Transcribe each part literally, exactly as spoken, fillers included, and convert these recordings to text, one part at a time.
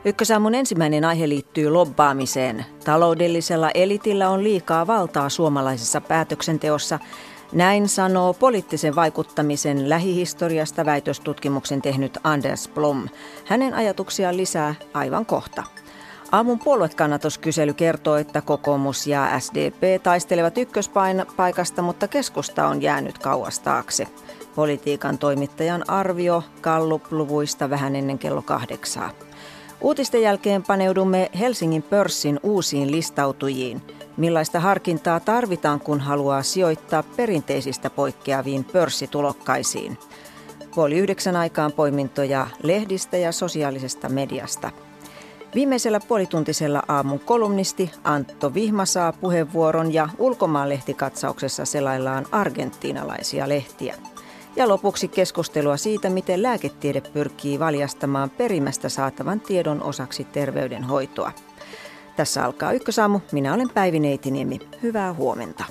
Ykkösaamun ensimmäinen aihe liittyy lobbaamiseen. Taloudellisella elitillä on liikaa valtaa suomalaisessa päätöksenteossa. Näin sanoo poliittisen vaikuttamisen lähihistoriasta väitöstutkimuksen tehnyt Anders Blom. Hänen ajatuksiaan lisää aivan kohta. Aamun puoluekannatuskysely kertoo, että kokoomus ja S D P taistelevat ykköspaikasta, mutta keskusta on jäänyt kauas taakse. Politiikan toimittajan arvio Gallup-luvuista vähän ennen kello kahdeksaa. Uutisten jälkeen paneudumme Helsingin pörssin uusiin listautujiin. Millaista harkintaa tarvitaan, kun haluaa sijoittaa perinteisistä poikkeaviin pörssitulokkaisiin? Puoli yhdeksän aikaan poimintoja lehdistä ja sosiaalisesta mediasta. Viimeisellä puolituntisella aamun kolumnisti Antto Vihma saa puheenvuoron ja ulkomaanlehtikatsauksessa selaillaan argentiinalaisia lehtiä. Ja lopuksi keskustelua siitä, miten lääketiede pyrkii valjastamaan perimästä saatavan tiedon osaksi terveydenhoitoa. Tässä alkaa Ykkösaamu. Minä olen Päivi Neitiniemi. Hyvää huomenta.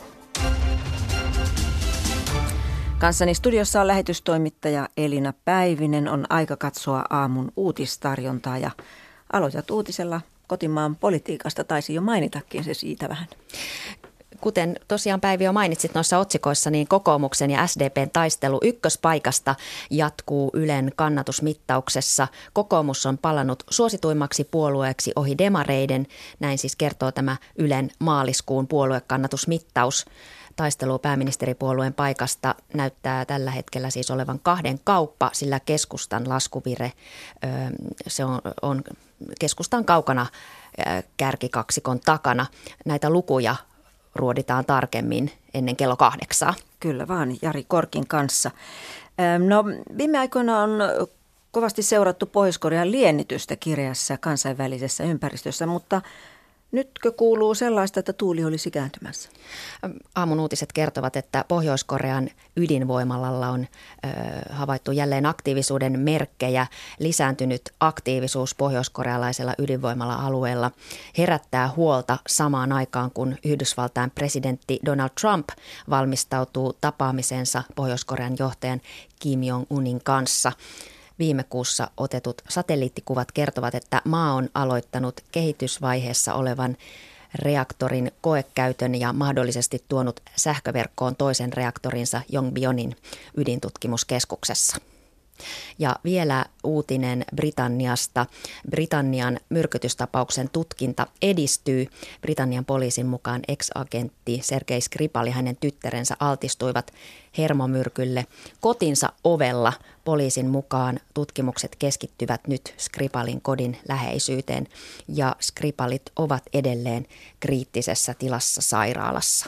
Kanssani studiossa on lähetystoimittaja Elina Päivinen. On aika katsoa aamun uutistarjontaa ja aloitat uutisella kotimaan politiikasta. Taisi jo mainitakin se siitä vähän. Kuten tosiaan Päivi jo mainitsit noissa otsikoissa, niin kokoomuksen ja S D P:n taistelu ykköspaikasta jatkuu Ylen kannatusmittauksessa. Kokoomus on palannut suosituimmaksi puolueeksi ohi demareiden. Näin siis kertoo tämä Ylen maaliskuun puoluekannatusmittaus. Taistelu pääministeripuolueen paikasta näyttää tällä hetkellä siis olevan kahden kauppa, sillä keskustan laskuvire, se on, on keskustan kaukana kärkikaksikon takana. Näitä lukuja ruoditaan tarkemmin ennen kello kahdeksaa. Kyllä vaan, Jari Korkin kanssa. No, viime aikoina on kovasti seurattu Pohjois-Korean liennitystä kireässä kansainvälisessä ympäristössä, mutta nytkö kuuluu sellaista, että tuuli olisi kääntymässä? Aamun uutiset kertovat, että Pohjois-Korean ydinvoimalalla on ö, havaittu jälleen aktiivisuuden merkkejä. Lisääntynyt aktiivisuus pohjois-korealaisella ydinvoimala-alueella herättää huolta samaan aikaan, kun Yhdysvaltain presidentti Donald Trump valmistautuu tapaamisensa Pohjois-Korean johtajan Kim Jong-unin kanssa. Viime kuussa otetut satelliittikuvat kertovat, että maa on aloittanut kehitysvaiheessa olevan reaktorin koekäytön ja mahdollisesti tuonut sähköverkkoon toisen reaktorinsa Yongbyonin ydintutkimuskeskuksessa. Ja vielä uutinen Britanniasta. Britannian myrkytystapauksen tutkinta edistyy. Britannian poliisin mukaan ex-agentti Sergei Skripal ja hänen tyttärensä altistuivat hermomyrkylle kotinsa ovella. Poliisin mukaan tutkimukset keskittyvät nyt Skripalin kodin läheisyyteen ja Skripalit ovat edelleen kriittisessä tilassa sairaalassa.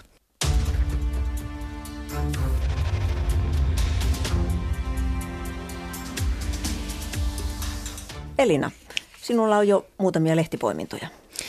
Elina, sinulla on jo muutamia lehtipoimintoja.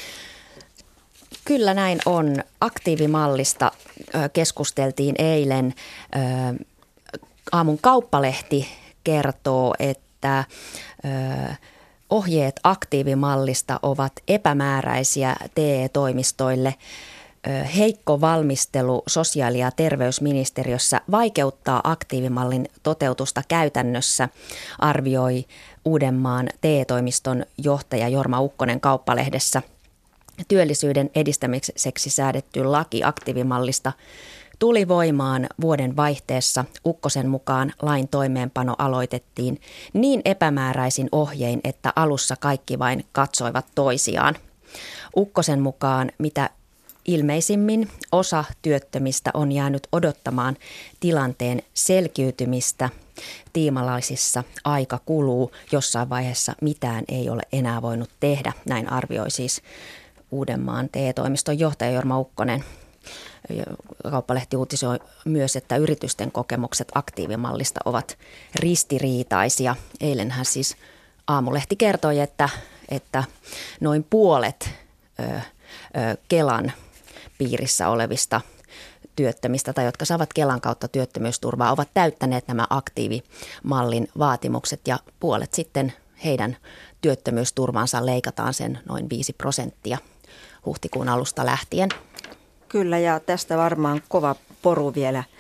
Kyllä näin on. Aktiivimallista keskusteltiin eilen. Aamun Kauppalehti kertoo, että ohjeet aktiivimallista ovat epämääräisiä T E-toimistoille. Heikko valmistelu sosiaali- ja terveysministeriössä vaikeuttaa aktiivimallin toteutusta käytännössä, arvioi Uudenmaan T E-toimiston johtaja Jorma Ukkonen Kauppalehdessä. Työllisyyden edistämiseksi säädetty laki aktiivimallista tuli voimaan vuoden vaihteessa. Ukkosen mukaan lain toimeenpano aloitettiin niin epämääräisin ohjein, että alussa kaikki vain katsoivat toisiaan. Ukkosen mukaan mitä ilmeisimmin osa työttömistä on jäänyt odottamaan tilanteen selkiytymistä. Tiimalaisissa aika kuluu, jossain vaiheessa mitään ei ole enää voinut tehdä. Näin arvioi siis Uudenmaan T E-toimiston johtaja Jorma Ukkonen. Kauppalehti uutisoi myös, että yritysten kokemukset aktiivimallista ovat ristiriitaisia. Eilenhän siis Aamulehti kertoi, että, että noin puolet ö, ö, Kelan piirissä olevista työttömistä tai jotka saavat Kelan kautta työttömyysturvaa ovat täyttäneet nämä aktiivimallin vaatimukset ja puolet sitten heidän työttömyysturvansa leikataan sen noin viisi prosenttia huhtikuun alusta lähtien. Kyllä, ja tästä varmaan kova poru vielä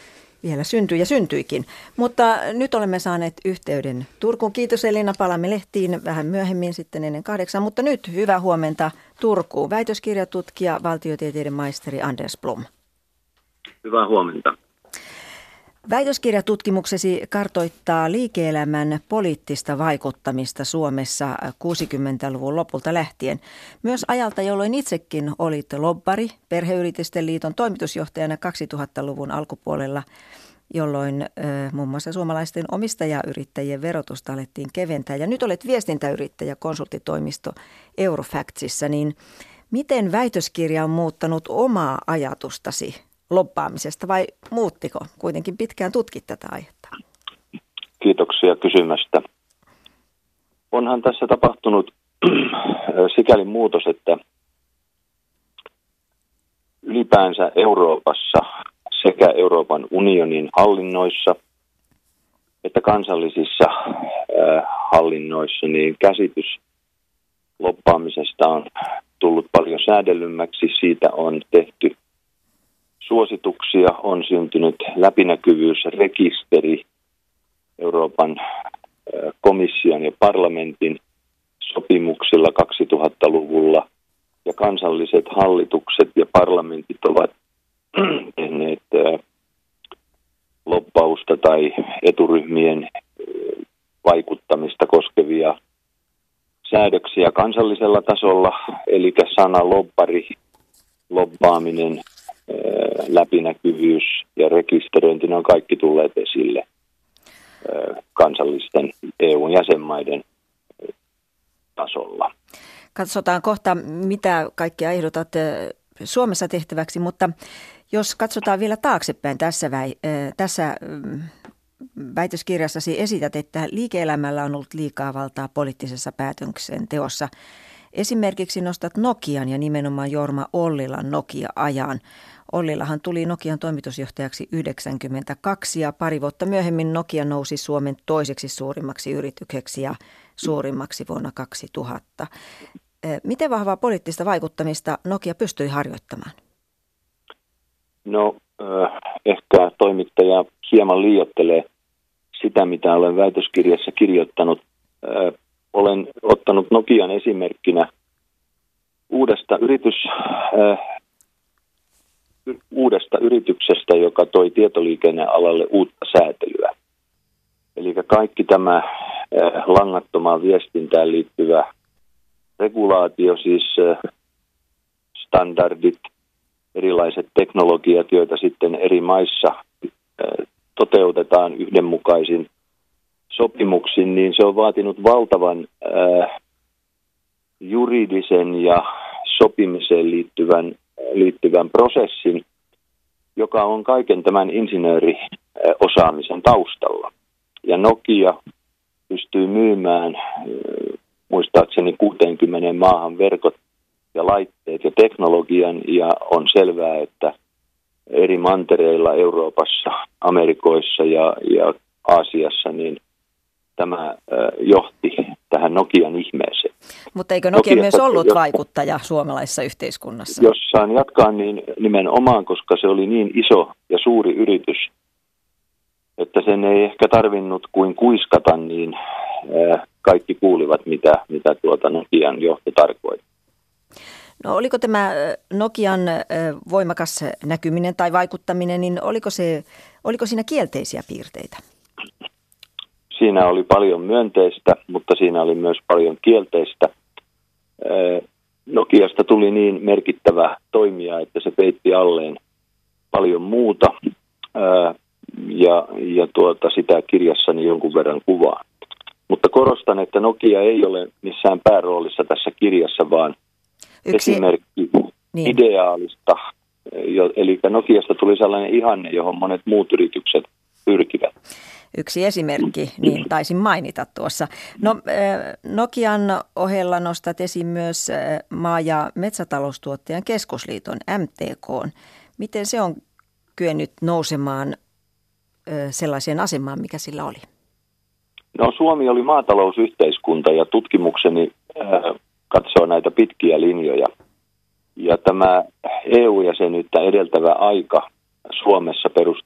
vielä syntyi ja syntyikin. Mutta nyt olemme saaneet yhteyden Turkuun. Kiitos Elina, palaamme lehtiin vähän myöhemmin sitten ennen kahdeksan. Mutta nyt hyvää huomenta Turkuun. Väitöskirjatutkija, valtiotieteiden maisteri Anders Blom. Hyvää huomenta. Väitöskirjatutkimuksesi kartoittaa liike-elämän poliittista vaikuttamista Suomessa kuusikymmentäluvun lopulta lähtien. Myös ajalta, jolloin itsekin olit lobbari Perheyritysten liiton toimitusjohtajana kaksituhattaluvun alkupuolella, jolloin ö, muun muassa suomalaisten omistajayrittäjien verotusta alettiin keventää. Ja nyt olet viestintäyrittäjä konsulttitoimisto Eurofactsissa, niin miten väitöskirja on muuttanut omaa ajatustasi lobbaamisesta vai muuttiko? Kuitenkin pitkään tutkit tätä aihetta. Kiitoksia kysymästä. Onhan tässä tapahtunut sikäli muutos, että ylipäänsä Euroopassa sekä Euroopan unionin hallinnoissa että kansallisissa hallinnoissa niin käsitys lobbaamisesta on tullut paljon säädellymmäksi. Siitä on tehty suosituksia, on syntynyt läpinäkyvyysrekisteri Euroopan komission ja parlamentin sopimuksilla kaksituhattaluvulla, ja kansalliset hallitukset ja parlamentit ovat tehneet lobbausta tai eturyhmien vaikuttamista koskevia säädöksiä kansallisella tasolla, eli sana lobbari, lobbaaminen, läpinäkyvyys ja rekisteröinti, ne on kaikki tulleet esille kansallisten E U-jäsenmaiden tasolla. Katsotaan kohta, mitä kaikkea ehdotat Suomessa tehtäväksi, mutta jos katsotaan vielä taaksepäin tässä, väi, tässä väitöskirjassasi esität, että liike-elämällä on ollut liikaa valtaa poliittisessa päätöksenteossa. Esimerkiksi nostat Nokian ja nimenomaan Jorma Ollilan Nokia-ajan. Ollilahan tuli Nokian toimitusjohtajaksi yhdeksänkymmentäkaksi ja pari vuotta myöhemmin Nokia nousi Suomen toiseksi suurimmaksi yritykseksi ja suurimmaksi vuonna kaksituhatta. Miten vahvaa poliittista vaikuttamista Nokia pystyi harjoittamaan? No äh, ehkä toimittaja hieman liioittelee sitä, mitä olen väitöskirjassa kirjoittanut. Äh, olen ottanut Nokian esimerkkinä uudesta, yritys, äh, uudesta yrityksestä, joka toi tietoliikennealalle uutta säätelyä. Eli kaikki tämä äh, langattomaan viestintään liittyvä regulaatio, siis äh, standardit, erilaiset teknologiat, joita sitten eri maissa äh, toteutetaan yhdenmukaisin sopimuksin, niin se on vaatinut valtavan äh, juridisen ja sopimiseen liittyvän, liittyvän prosessin, joka on kaiken tämän insinööriosaamisen taustalla. Ja Nokia pystyy myymään äh, muistaakseni kuuteenkymmeneen maahan verkot ja laitteet ja teknologian, ja on selvää, että eri mantereilla Euroopassa, Amerikoissa ja, ja Aasiassa, niin tämä äh, johti tähän Nokian ihmeeseen. Mutta eikö Nokia Nokiasta, myös ollut jos, vaikuttaja suomalaisessa yhteiskunnassa? Jos saan jatkaa, niin nimenomaan, koska se oli niin iso ja suuri yritys, että sen ei ehkä tarvinnut kuin kuiskata, niin äh, kaikki kuulivat, mitä, mitä tuota Nokian johto tarkoitti. No oliko tämä Nokian voimakas näkyminen tai vaikuttaminen, niin oliko, se, oliko siinä kielteisiä piirteitä? Siinä oli paljon myönteistä, mutta siinä oli myös paljon kielteistä. Nokiasta tuli niin merkittävä toimija, että se peitti alleen paljon muuta, ja, ja tuota, sitä kirjassani jonkun verran kuvaan. Mutta korostan, että Nokia ei ole missään pääroolissa tässä kirjassa, vaan Yksi, esimerkki niin. ideaalista, jo, eli Nokiasta tuli sellainen ihanne, johon monet muut yritykset pyrkivät. Yksi esimerkki, niin taisin mainita tuossa. No, Nokian ohella nostat esiin myös maa- ja metsätaloustuottajan keskusliiton M T K:n. Miten se on kyennyt nousemaan sellaiseen asemaan, mikä sillä oli? No, Suomi oli maatalousyhteiskunta ja tutkimukseni äh, katsoo näitä pitkiä linjoja. Ja tämä E U-jäsenyyttä edeltävä aika Suomessa perustui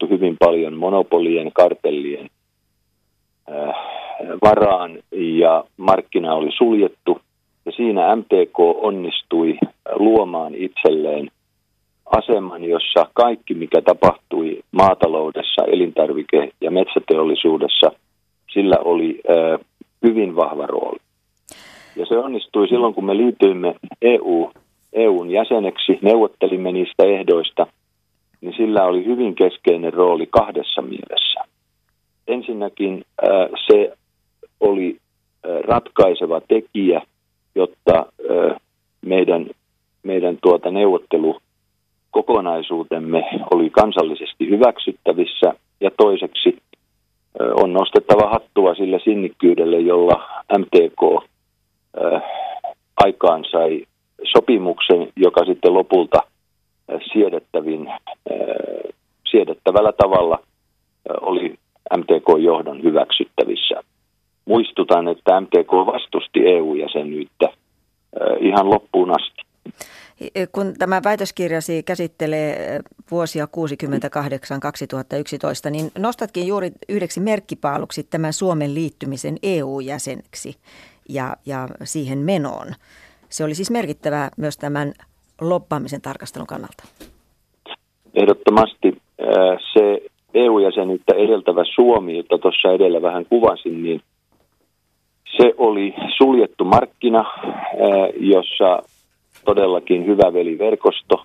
rakennettu hyvin paljon monopolien, kartellien äh, varaan ja markkina oli suljettu. Ja siinä M T K onnistui luomaan itselleen aseman, jossa kaikki, mikä tapahtui maataloudessa, elintarvike- ja metsäteollisuudessa, sillä oli äh, hyvin vahva rooli. Ja se onnistui silloin, kun me liityimme E U, E U:n jäseneksi, neuvottelimme niistä ehdoista, niin sillä oli hyvin keskeinen rooli kahdessa mielessä. Ensinnäkin äh, se oli äh, ratkaiseva tekijä, jotta äh, meidän, meidän tuota neuvottelukokonaisuutemme oli kansallisesti hyväksyttävissä, ja toiseksi äh, on nostettava hattua sille sinnikkyydelle, jolla M T K äh, aikaan sai sopimuksen, joka sitten lopulta äh, siedettävin, äh, siedettävällä tavalla äh, oli M T K-johdon hyväksyttävissä. Muistutan, että M T K vastusti E U-jäsenyyttä äh, ihan loppuun asti. Kun tämä väitöskirjasi käsittelee vuosia kuusikymmentäkahdeksan kaksituhattayksitoista, niin nostatkin juuri yhdeksi merkkipaaluksi tämän Suomen liittymisen E U-jäseneksi ja, ja siihen menoon. Se oli siis merkittävää myös tämän lobbaamisen tarkastelun kannalta. Ehdottomasti se E U-jäsenyyttä edeltävä Suomi, jota tuossa edellä vähän kuvasin, niin se oli suljettu markkina, jossa todellakin hyvä veliverkosto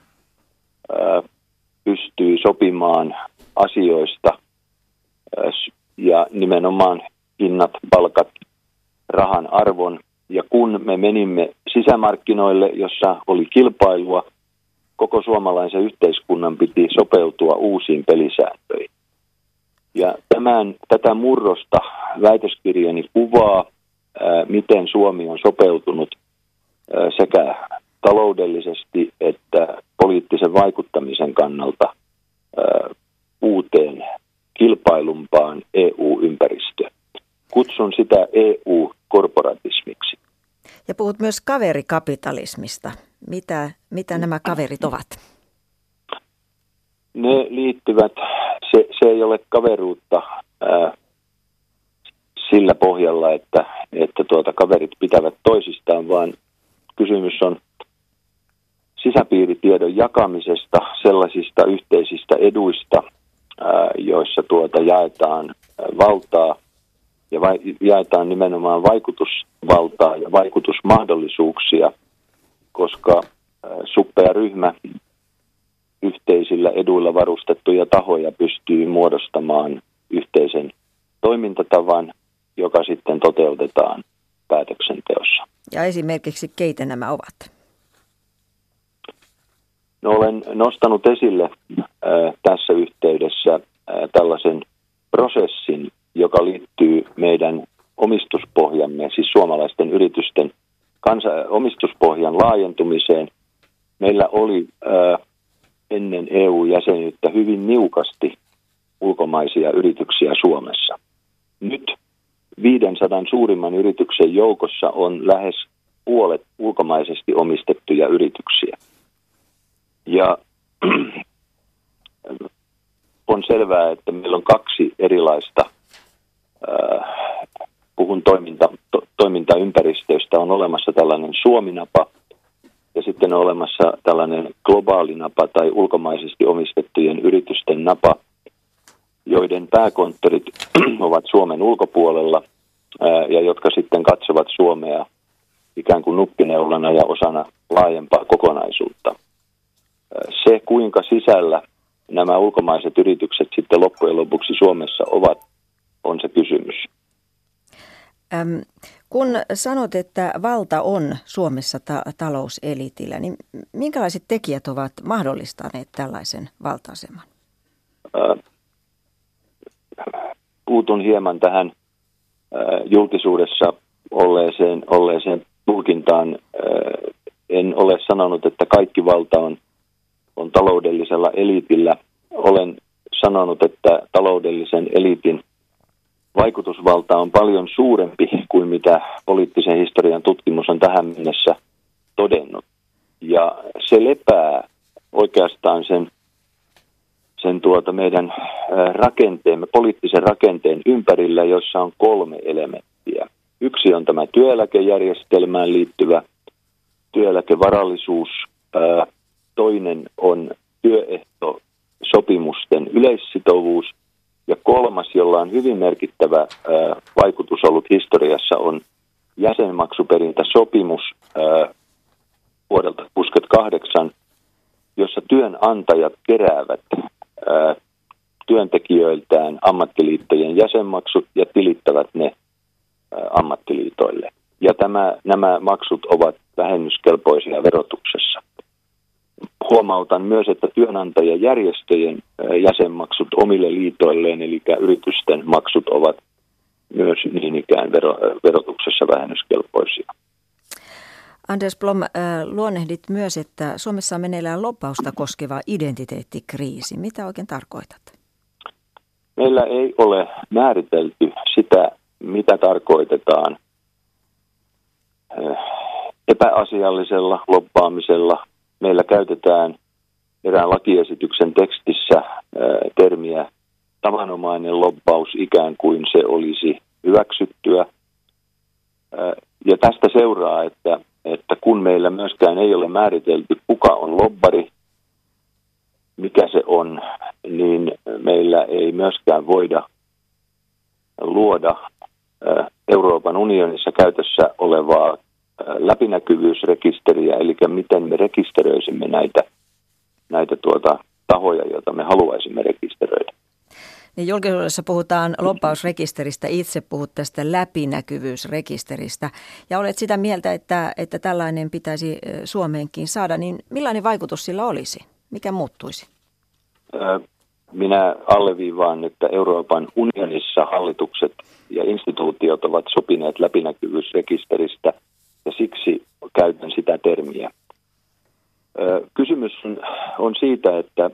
pystyi sopimaan asioista ja nimenomaan hinnat, palkat, rahan arvon. Ja kun me menimme sisämarkkinoille, jossa oli kilpailua, koko suomalaisen yhteiskunnan piti sopeutua uusiin pelisääntöihin. Ja tämän, tätä murrosta väitöskirjani kuvaa, ää, miten Suomi on sopeutunut ää, sekä taloudellisesti että poliittisen vaikuttamisen kannalta ää, uuteen kilpailumpaan E U-ympäristöön. Kutsun sitä E U-korporatismiksi. Ja puhut myös kaverikapitalismista. Mitä, mitä nämä kaverit ovat? Ne liittyvät, se, se ei ole kaveruutta ää, sillä pohjalla, että, että tuota, kaverit pitävät toisistaan, vaan kysymys on sisäpiiritiedon jakamisesta, sellaisista yhteisistä eduista, ää, joissa tuota jaetaan valtaa ja vai, jaetaan nimenomaan vaikutusvaltaa ja vaikutusmahdollisuuksia, koska suppea ryhmä yhteisillä eduilla varustettuja tahoja pystyy muodostamaan yhteisen toimintatavan, joka sitten toteutetaan päätöksenteossa. Ja esimerkiksi keitä nämä ovat? No, olen nostanut esille äh, tässä yhteydessä äh, tällaisen prosessin, joka liittyy meidän omistuspohjamme, siis suomalaisten yritysten kansa- omistuspohjan laajentumiseen. Meillä oli äh, ennen E U-jäsenyyttä hyvin niukasti ulkomaisia yrityksiä Suomessa. Nyt viisisataa suurimman yrityksen joukossa on lähes puolet ulkomaisesti omistettuja yrityksiä. Ja on selvää, että meillä on kaksi erilaista, äh, puhun toiminta, to, toimintaympäristöistä, on olemassa tällainen Suomi-napa ja sitten on olemassa tällainen globaali napa tai ulkomaisesti omistettujen yritysten napa, joiden pääkonttorit ovat Suomen ulkopuolella ää, ja jotka sitten katsovat Suomea ikään kuin nuppineulana ja osana laajempaa kokonaisuutta. Se, kuinka sisällä nämä ulkomaiset yritykset sitten loppujen lopuksi Suomessa ovat, on se kysymys. Äm, kun sanot, että valta on Suomessa ta- talouselitillä, niin minkälaiset tekijät ovat mahdollistaneet tällaisen valta-aseman? Ää, puutun hieman tähän ää, julkisuudessa olleeseen, olleeseen tulkintaan. Ää, en ole sanonut, että kaikki valta on, on taloudellisella eliitillä. Olen sanonut, että taloudellisen eliitin vaikutusvalta on paljon suurempi kuin mitä poliittisen historian tutkimus on tähän mennessä todennut. Ja se lepää oikeastaan sen, sen tuota meidän rakenteemme, poliittisen rakenteen ympärillä, jossa on kolme elementtiä. Yksi on tämä työeläkejärjestelmään liittyvä työeläkevarallisuus, toinen on työehtosopimusten yleissitovuus ja kolmas, jolla on hyvin merkittävä vaikutus ollut historiassa, on jäsenmaksuperintäsopimus vuodelta kuusikymmentäkahdeksan, jossa työnantajat keräävät työntekijöiltään ammattiliittojen jäsenmaksut ja tilittävät ne ammattiliitoille. Ja tämä, nämä maksut ovat vähennyskelpoisia verotuksessa. Huomautan myös, että työnantajajärjestöjen jäsenmaksut omille liitoilleen, eli yritysten maksut, ovat myös niin ikään vero, verotuksessa vähennyskelpoisia. Anders Blom, luonnehdit myös, että Suomessa on meneillään lobbausta koskeva identiteettikriisi. Mitä oikein tarkoitat? Meillä ei ole määritelty sitä, mitä tarkoitetaan epäasiallisella lobbaamisella. Meillä käytetään erään lakiesityksen tekstissä termiä tavanomainen lobbaus, ikään kuin se olisi hyväksyttyä. Ja tästä seuraa, että, että kun meillä myöskään ei ole määritelty, kuka on lobbari, mikä se on, niin meillä ei myöskään voida luoda Euroopan unionissa käytössä olevaa läpinäkyvyysrekisteriä, eli miten me rekisteröisimme näitä, näitä tuota, tahoja, joita me haluaisimme rekisteröidä. Niin julkisuudessa puhutaan lobbausrekisteristä, itse puhut tästä läpinäkyvyysrekisteristä ja olet sitä mieltä, että, että tällainen pitäisi Suomeenkin saada, niin millainen vaikutus sillä olisi? Mikä muuttuisi? Minä alleviivaan, että Euroopan unionissa hallitukset ja instituutiot ovat sopineet läpinäkyvyysrekisteristä ja siksi käytän sitä termiä. Kysymys on siitä, että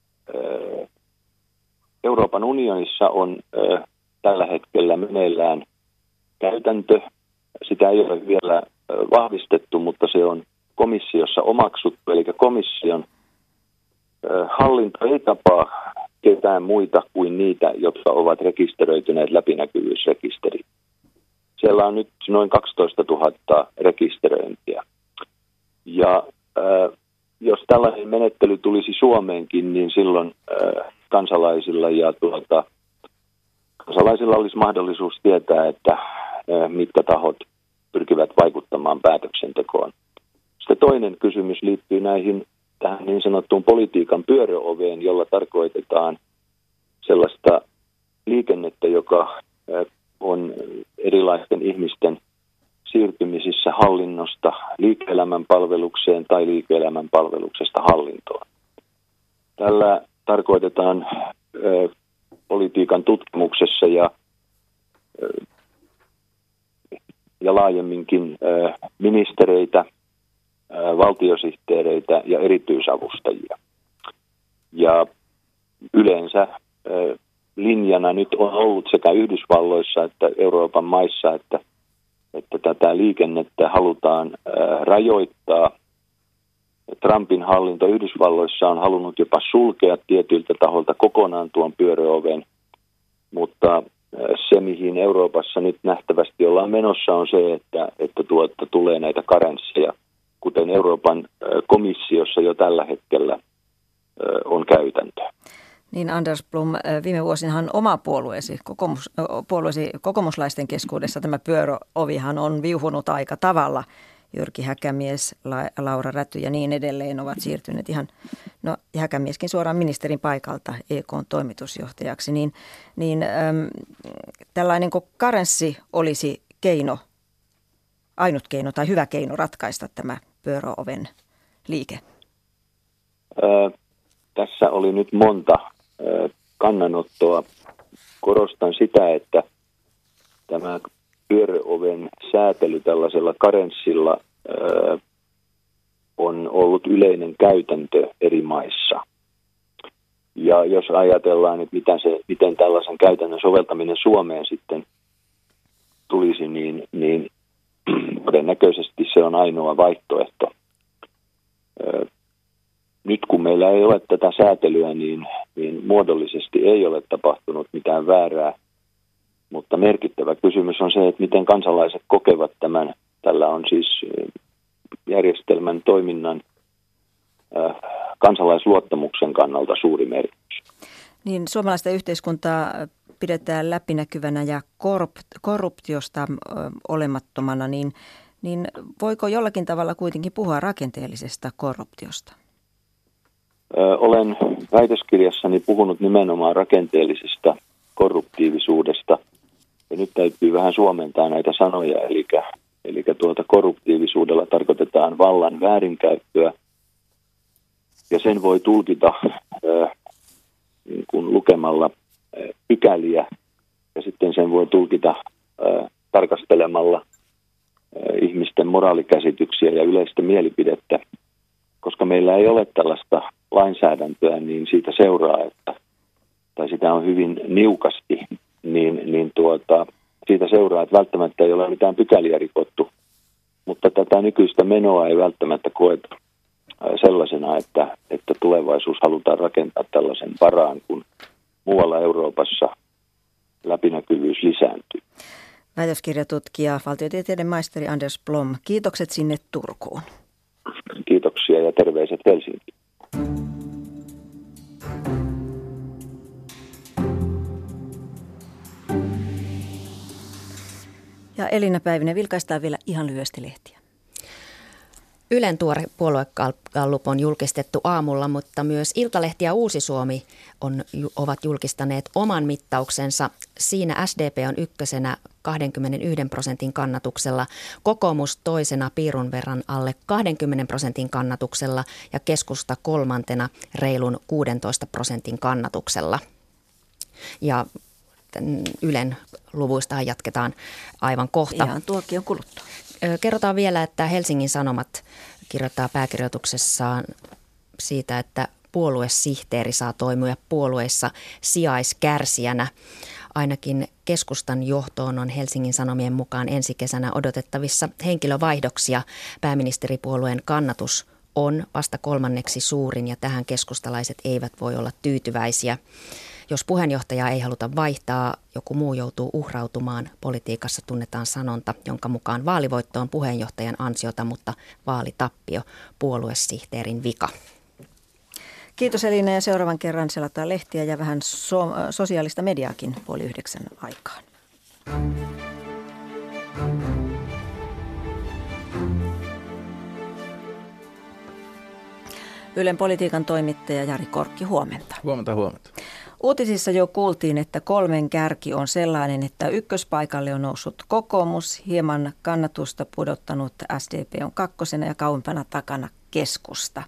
Euroopan unionissa on tällä hetkellä meneillään käytäntö. Sitä ei ole vielä vahvistettu, mutta se on komissiossa omaksuttu, eli komission hallinto ei tapaa ketään muita kuin niitä, jotka ovat rekisteröityneet läpinäkyvyysrekisteriin. Siellä on nyt noin kaksitoista tuhatta rekisteröintiä. Ja äh, jos tällainen menettely tulisi Suomeenkin, niin silloin äh, kansalaisilla ja tuota, kansalaisilla olisi mahdollisuus tietää, että äh, mitkä tahot pyrkivät vaikuttamaan päätöksentekoon. Sitten toinen kysymys liittyy näihin tähän niin sanottuun politiikan pyöröoveen, jolla tarkoitetaan sellaista liikennettä, joka on erilaisten ihmisten siirtymisissä hallinnosta liike-elämän palvelukseen tai liike-elämän palveluksesta hallintoon. Tällä tarkoitetaan ö, politiikan tutkimuksessa ja, ö, ja laajemminkin ö, ministereitä, valtiosihteereitä ja erityisavustajia. Ja yleensä linjana nyt on ollut sekä Yhdysvalloissa että Euroopan maissa, että, että tätä liikennettä halutaan rajoittaa. Trumpin hallinto Yhdysvalloissa on halunnut jopa sulkea tietyiltä taholta kokonaan tuon pyöröoven, mutta se, mihin Euroopassa nyt nähtävästi ollaan menossa, on se, että, että tuota, tulee näitä karensseja, kuten Euroopan komissiossa jo tällä hetkellä on käytäntö. Niin Anders Blom, viime vuosinahan oma puolueesi, kokoomus, puolueesi kokoomuslaisten keskuudessa tämä pyöröovihan on viuhunut aika tavalla. Jyrki Häkämies, Laura Räty ja niin edelleen ovat siirtyneet ihan, no Häkämieskin suoraan ministerin paikalta E K:n toimitusjohtajaksi. Niin, niin äm, tällainen kuin karenssi olisi keino, ainut keino tai hyvä keino ratkaista tämä pyöröoven liike? Ää, tässä oli nyt monta ää, kannanottoa. Korostan sitä, että tämä pyöröoven säätely tällaisella karenssilla ää, on ollut yleinen käytäntö eri maissa. Ja jos ajatellaan, että miten, se, miten tällaisen käytännön soveltaminen Suomeen sitten tulisi, niin, niin todennäköisesti se on ainoa vaihtoehto. Nyt kun meillä ei ole tätä säätelyä, niin, niin muodollisesti ei ole tapahtunut mitään väärää. Mutta merkittävä kysymys on se, että miten kansalaiset kokevat tämän. Tällä on siis järjestelmän toiminnan äh, kansalaisluottamuksen kannalta suuri merkitys. Niin, suomalaista yhteiskuntaa pidetään läpinäkyvänä ja korruptiosta olemattomana, niin, niin voiko jollakin tavalla kuitenkin puhua rakenteellisesta korruptiosta? Ö, olen väitöskirjassani puhunut nimenomaan rakenteellisesta korruptiivisuudesta, ja nyt täytyy vähän suomentaa näitä sanoja, eli, eli tuota korruptiivisuudella tarkoitetaan vallan väärinkäyttöä, ja sen voi tulkita ö, niin kuin lukemalla pykäliä, ja sitten sen voi tulkita äh, tarkastelemalla äh, ihmisten moraalikäsityksiä ja yleistä mielipidettä. Koska meillä ei ole tällaista lainsäädäntöä, niin siitä seuraa, että, tai sitä on hyvin niukasti, niin, niin tuota, siitä seuraa, että välttämättä ei ole mitään pykäliä rikottu, mutta tätä nykyistä menoa ei välttämättä koeta äh, sellaisena, että, että tulevaisuus halutaan rakentaa tällaisen varaan, kun muualla Euroopassa läpinäkyvyys lisääntyy. Väitöskirjatutkija, valtiotieteiden maisteri Anders Blom, kiitokset sinne Turkuun. Kiitoksia ja terveiset Helsinkiin. Ja Elina Päivinen, vilkaistaan vielä ihan lyhyesti lehtiä. Ylen tuore puoluegallup on julkistettu aamulla, mutta myös Iltalehti ja Uusi Suomi on, ovat julkistaneet oman mittauksensa. Siinä S D P on ykkösenä kaksikymmentäyksi prosentin kannatuksella, kokoomus toisena piirun verran alle kaksikymmentä prosentin kannatuksella ja keskusta kolmantena reilun kuusitoista prosentin kannatuksella. Ja Ylen luvuista jatketaan aivan kohta. Ihan tuokion kuluttua. Kerrotaan vielä, että Helsingin Sanomat kirjoittaa pääkirjoituksessaan siitä, että puoluesihteeri saa toimia puolueissa sijaiskärsijänä. Ainakin keskustan johtoon on Helsingin Sanomien mukaan ensi kesänä odotettavissa henkilövaihdoksia. Pääministeripuolueen kannatus on vasta kolmanneksi suurin ja tähän keskustalaiset eivät voi olla tyytyväisiä. Jos puheenjohtajaa ei haluta vaihtaa, joku muu joutuu uhrautumaan. Politiikassa tunnetaan sanonta, jonka mukaan vaalivoitto on puheenjohtajan ansiota, mutta vaalitappio puoluesihteerin vika. Kiitos Elina ja seuraavan kerran selataan lehtiä ja vähän so- sosiaalista mediaakin puoli yhdeksän aikaan. Ylen politiikan toimittaja Jari Korkki, huomenta. Huomenta, huomenta. Uutisissa jo kuultiin, että kolmen kärki on sellainen, että ykköspaikalle on noussut kokoomus, hieman kannatusta pudottanut S D P on kakkosena ja kauempana takana keskusta.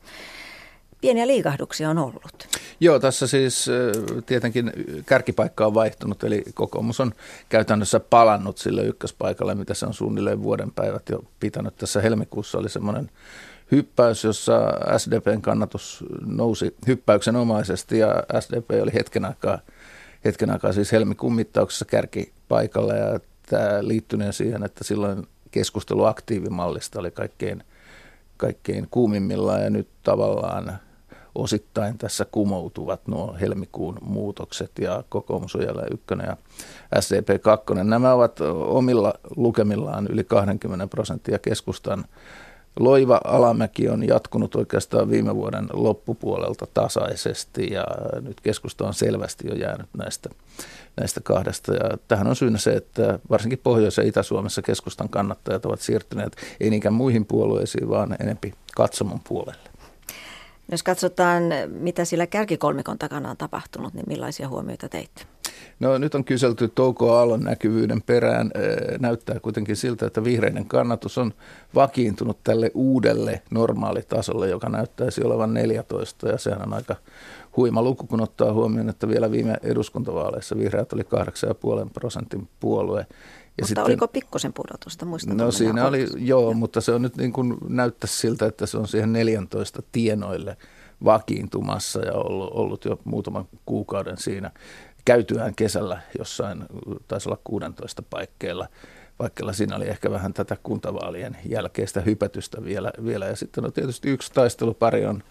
Pieniä liikahduksia on ollut. Joo, tässä siis tietenkin kärkipaikka on vaihtunut, eli kokoomus on käytännössä palannut sille ykköspaikalle, mitä se on suunnilleen vuoden päivät jo pitänyt. Tässä helmikuussa oli semmoinen hyppäys, jossa S D P:n kannatus nousi hyppäyksenomaisesti ja S D P oli hetken aikaa, hetken aikaa siis helmikuun mittauksessa kärkipaikalla ja tämä liittyneen siihen, että silloin keskustelu aktiivimallista oli kaikkein, kaikkein kuumimmillaan ja nyt tavallaan osittain tässä kumoutuvat nuo helmikuun muutokset ja kokoomus on jälleen ykkönen ja S D P kakkonen. Nämä ovat omilla lukemillaan yli kaksikymmentä prosenttia keskustan. Loiva alamäki on jatkunut oikeastaan viime vuoden loppupuolelta tasaisesti ja nyt keskusta on selvästi jo jäänyt näistä, näistä kahdesta. Ja tähän on syynä se, että varsinkin Pohjois- ja Itä-Suomessa keskustan kannattajat ovat siirtyneet ei niinkään muihin puolueisiin, vaan enempi katsomon puolelle. Jos katsotaan, mitä sillä kärkikolmikon takana on tapahtunut, niin millaisia huomioita teit? No nyt on kyselty Touko Aallon näkyvyyden perään. Näyttää kuitenkin siltä, että vihreiden kannatus on vakiintunut tälle uudelle normaalitasolle, joka näyttäisi olevan neljätoista. Ja sehän on aika huima luku, kun ottaa huomioon, että vielä viime eduskuntavaaleissa vihreät oli kahdeksan pilkku viisi prosentin puolue. Ja mutta sitten, oliko pikkusen pudotusta? Muistatko no siinä oli, pudotusta? joo, mutta se on nyt niin kuin näyttäisi siltä, että se on siihen neljäntoista tienoille vakiintumassa ja ollut, ollut jo muutaman kuukauden siinä. Käytyään kesällä jossain, taisi olla kuusitoista paikkeilla, vaikka siinä oli ehkä vähän tätä kuntavaalien jälkeistä hypätystä vielä. vielä. Ja sitten on tietysti yksi taistelupari on,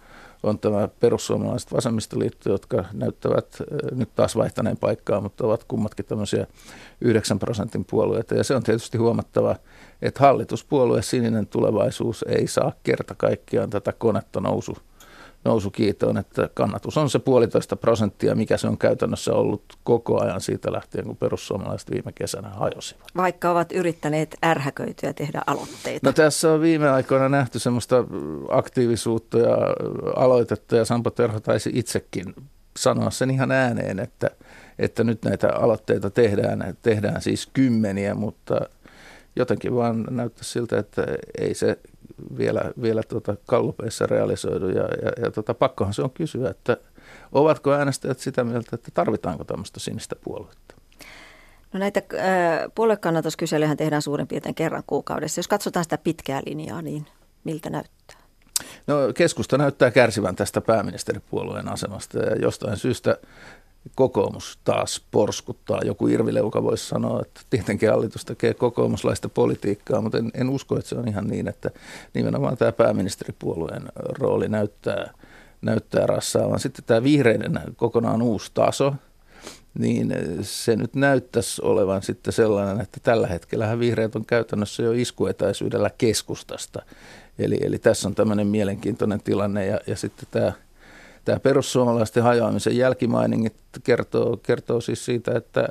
on tämä perussuomalaiset vasemmistoliitto, jotka näyttävät nyt taas vaihtaneen paikkaa, mutta ovat kummatkin tämmöisiä yhdeksän prosentin puolueita. Ja se on tietysti huomattava, että hallituspuolue Sininen Tulevaisuus ei saa kerta kaikkiaan tätä konetta nousu, nousukiitoon, että kannatus on se puolitoista prosenttia, mikä se on käytännössä ollut koko ajan siitä lähtien, kun perussuomalaiset viime kesänä hajosivat. Vaikka ovat yrittäneet ärhäköityä tehdä aloitteita. No tässä on viime aikoina nähty semmoista aktiivisuutta ja aloitetta, ja Sampo Terho taisi itsekin sanoa sen ihan ääneen, että, että nyt näitä aloitteita tehdään, tehdään siis kymmeniä, mutta jotenkin vaan näyttää siltä, että ei se vielä, vielä tuota gallupeissa realisoidu, ja, ja, ja tuota, pakkohan se on kysyä, että ovatko äänestäjät sitä mieltä, että tarvitaanko tämmöistä sinistä puoluetta? No näitä äh, puoluekannatuskyselyjähän tehdään suurin piirtein kerran kuukaudessa. Jos katsotaan sitä pitkää linjaa, niin miltä näyttää? No keskusta näyttää kärsivän tästä pääministeripuolueen asemasta, ja jostain syystä kokoomus taas porskuttaa. Joku irvileuka voisi sanoa, että tietenkin hallitus tekee kokoomuslaista politiikkaa, mutta en, en usko, että se on ihan niin, että nimenomaan tämä pääministeripuolueen rooli näyttää, näyttää rassaavan. Sitten tämä vihreiden kokonaan uusi taso, niin se nyt näyttäisi olevan sitten sellainen, että tällä hetkellä vihreät on käytännössä jo iskuetäisyydellä keskustasta. Eli, eli tässä on tämmöinen mielenkiintoinen tilanne, ja, ja sitten tämä Tämä perussuomalaisten hajoamisen jälkimainingit kertoo, kertoo siis siitä, että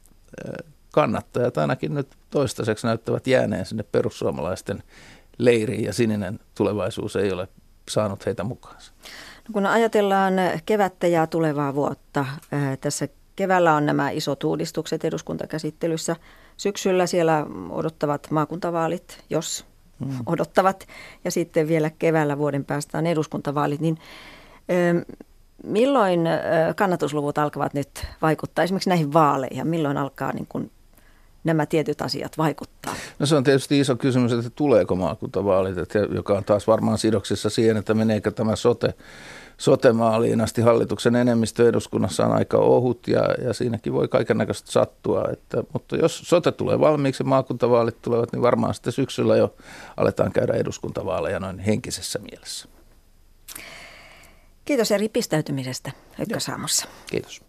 kannattajat ainakin nyt toistaiseksi näyttävät jääneen sinne perussuomalaisten leiriin, ja Sininen Tulevaisuus ei ole saanut heitä mukaansa. No kun ajatellaan kevättä ja tulevaa vuotta, tässä keväällä on nämä isot uudistukset eduskuntakäsittelyssä. Syksyllä siellä odottavat maakuntavaalit, jos hmm. odottavat, ja sitten vielä keväällä vuoden päästä on eduskuntavaalit, niin milloin kannatusluvut alkavat nyt vaikuttaa esimerkiksi näihin vaaleihin? Milloin alkaa niin kuin nämä tietyt asiat vaikuttaa? No se on tietysti iso kysymys, että tuleeko maakuntavaalit, että joka on taas varmaan sidoksissa siihen, että meneekö tämä sote, sote-maaliin asti. Hallituksen enemmistö eduskunnassa on aika ohut, ja, ja siinäkin voi kaikennäköistä sattua. Että, mutta jos sote tulee valmiiksi ja maakuntavaalit tulevat, niin varmaan sitten syksyllä jo aletaan käydä eduskuntavaaleja noin henkisessä mielessä. Kiitos eri pistäytymisestä Ykkösaamussa. Kiitos.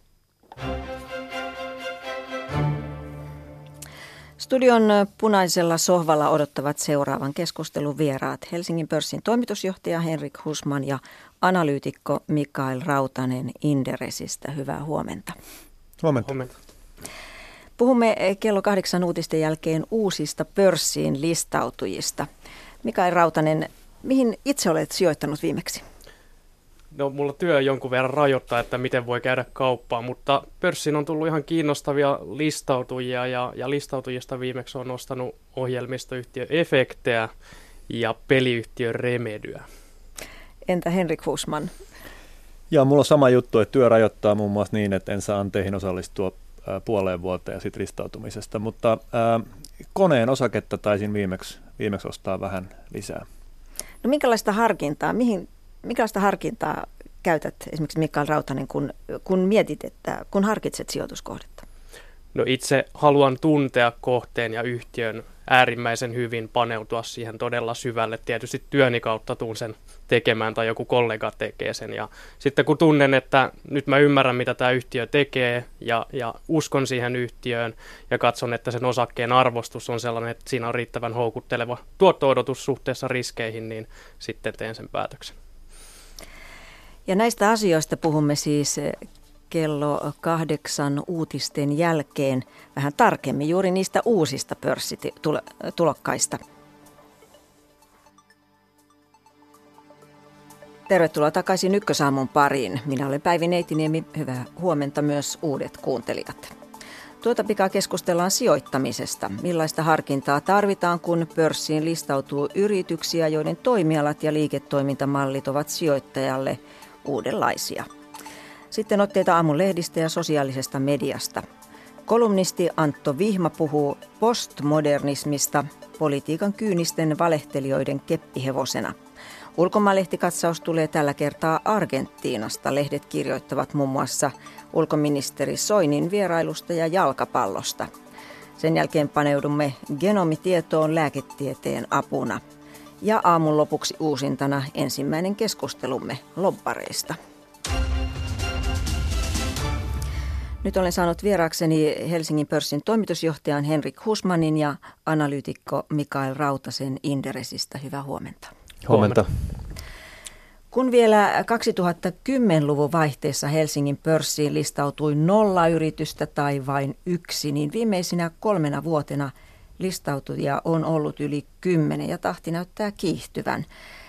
Studion punaisella sohvalla odottavat seuraavan keskustelun vieraat Helsingin pörssin toimitusjohtaja Henrik Husman ja analyytikko Mikael Rautanen Inderesistä. Hyvää huomenta. Huomenta. Huomenta. Puhumme kello kahdeksan uutisten jälkeen uusista pörssiin listautujista. Mikael Rautanen, mihin itse olet sijoittanut viimeksi? No, mulla työ jonkun verran rajoittaa, että miten voi käydä kauppaa, mutta pörssiin on tullut ihan kiinnostavia listautujia, ja, ja listautujista viimeksi on nostanut ohjelmistoyhtiö Efecteä ja peliyhtiö Remedyä. Entä Henrik Husman? Joo, mulla on sama juttu, että työ rajoittaa muun muassa niin, että en saa anteihin osallistua ää, puoleen vuoteen ja sitten listautumisesta, mutta ää, koneen osaketta taisin viimeksi, viimeksi ostaa vähän lisää. No minkälaista harkintaa, mihin Minkälaista harkintaa käytät esimerkiksi Mikael Rautanen, kun, kun mietit, että kun harkitset sijoituskohdetta? No itse haluan tuntea kohteen ja yhtiön äärimmäisen hyvin, paneutua siihen todella syvälle. Tietysti työni kautta tuun sen tekemään tai joku kollega tekee sen. Ja sitten kun tunnen, että nyt mä ymmärrän, mitä tämä yhtiö tekee ja, ja uskon siihen yhtiöön ja katson, että sen osakkeen arvostus on sellainen, että siinä on riittävän houkutteleva tuotto-odotus suhteessa riskeihin, niin sitten teen sen päätöksen. Ja näistä asioista puhumme siis kello kahdeksan uutisten jälkeen vähän tarkemmin juuri niistä uusista pörssitulokkaista. Tervetuloa takaisin Ykkösaamun pariin. Minä olen Päivi Neitiniemi. Hyvää huomenta myös uudet kuuntelijat. Tuota pikaa keskustellaan sijoittamisesta. Millaista harkintaa tarvitaan, kun pörssiin listautuu yrityksiä, joiden toimialat ja liiketoimintamallit ovat sijoittajalle uudenlaisia. Sitten otteita aamun lehdistä ja sosiaalisesta mediasta. Kolumnisti Antto Vihma puhuu postmodernismista politiikan kyynisten valehtelijoiden keppihevosena. Ulkomaanlehtikatsaus tulee tällä kertaa Argentiinasta. Lehdet kirjoittavat muun muassa ulkoministeri Soinin vierailusta ja jalkapallosta. Sen jälkeen paneudumme genomitietoon lääketieteen apuna. Ja aamun lopuksi uusintana ensimmäinen keskustelumme lobbareista. Nyt olen saanut vieraakseni Helsingin pörssin toimitusjohtajan Henrik Husmanin ja analyytikko Mikael Rautasen Inderesistä. Hyvää huomenta. Huomenta. Kun vielä kaksituhattakymmenluvun vaihteessa Helsingin pörssiin listautui nolla yritystä tai vain yksi, niin viimeisinä kolmena vuotena listautuja on ollut yli kymmenen ja tahti näyttää kiihtyvän.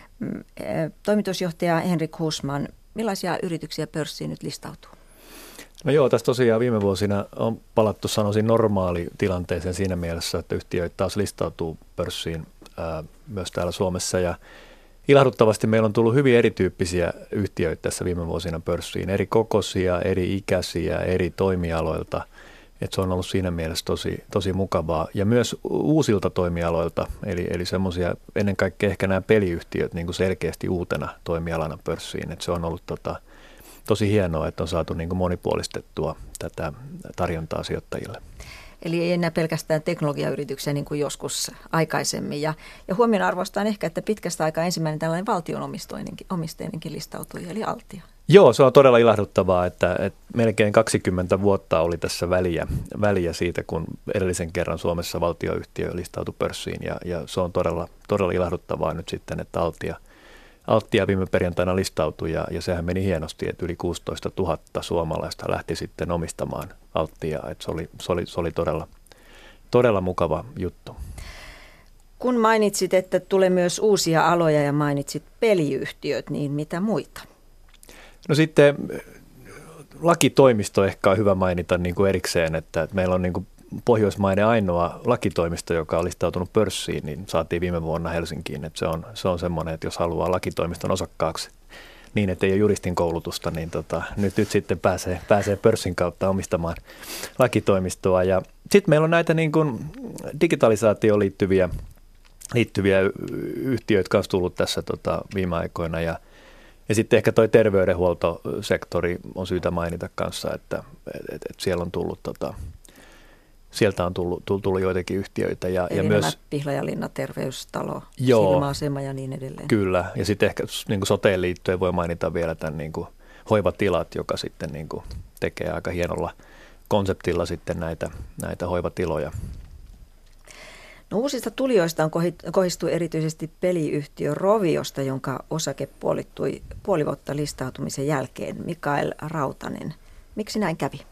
Toimitusjohtaja Henrik Husman, millaisia yrityksiä pörssiin nyt listautuu? No joo, tässä tosiaan viime vuosina on palattu, sanoisin, normaali tilanteeseen siinä mielessä, että yhtiöitä taas listautuu pörssiin ää, myös täällä Suomessa. Ja ilahduttavasti meillä on tullut hyvin erityyppisiä yhtiöitä tässä viime vuosina pörssiin, eri kokoisia, eri ikäisiä, eri toimialoilta. Et se on ollut siinä mielessä tosi, tosi mukavaa. Ja myös uusilta toimialoilta, eli, eli semmoisia ennen kaikkea ehkä nämä peliyhtiöt niin kuin selkeästi uutena toimialana pörssiin. Et se on ollut tota, tosi hienoa, että on saatu niin kuin monipuolistettua tätä tarjontaa sijoittajille. Eli ei enää pelkästään teknologiayrityksiä niin kuin joskus aikaisemmin. Ja, ja huomionarvoista on ehkä, että pitkästä aikaa ensimmäinen tällainen valtionomisteinenkin listautui, eli Altia. Joo, se on todella ilahduttavaa, että, että melkein kaksikymmentä vuotta oli tässä väliä, väliä siitä, kun edellisen kerran Suomessa valtioyhtiö listautui pörssiin. Ja, ja se on todella, todella ilahduttavaa nyt sitten, että Altia, Altia viime perjantaina listautui ja, ja sehän meni hienosti, että yli kuusitoista tuhatta suomalaista lähti sitten omistamaan Altiaa. Että se oli, se oli, se oli todella, todella mukava juttu. Kun mainitsit, että tulee myös uusia aloja ja mainitsit peliyhtiöt, niin mitä muita? No sitten lakitoimisto ehkä on hyvä mainita niin kuin erikseen, että meillä on niin kuin Pohjoismaiden ainoa lakitoimisto, joka on listautunut pörssiin, niin saatiin viime vuonna Helsinkiin. Että se on, se on semmoinen, että jos haluaa lakitoimiston osakkaaksi niin, että ei ole juristin koulutusta, niin tota, nyt, nyt sitten pääsee, pääsee pörssin kautta omistamaan lakitoimistoa. Ja sitten meillä on näitä niin kuin digitalisaatioon liittyviä, liittyviä yhtiöitä kanssa tullut tässä tota, viime aikoina ja Ja sitten ehkä toi terveydenhuoltosektori on syytä mainita kanssa, että et, et, et siellä on tullut, tota, sieltä on tullut, tullut joitakin yhtiöitä. Ja, Eli ja nämä myös Pihlajalinna, terveystalo, joo, silmäasema ja niin edelleen. Kyllä, ja sitten ehkä niin kuin soteen liittyen voi mainita vielä tämän niin kuin hoivatilat, joka sitten niin kuin tekee aika hienolla konseptilla sitten näitä, näitä hoivatiloja. No, uusista tulijoista on kohdistuu erityisesti peliyhtiö Roviosta, jonka osake puolittui puoli vuotta listautumisen jälkeen. Mikael Rautanen, miksi näin kävi?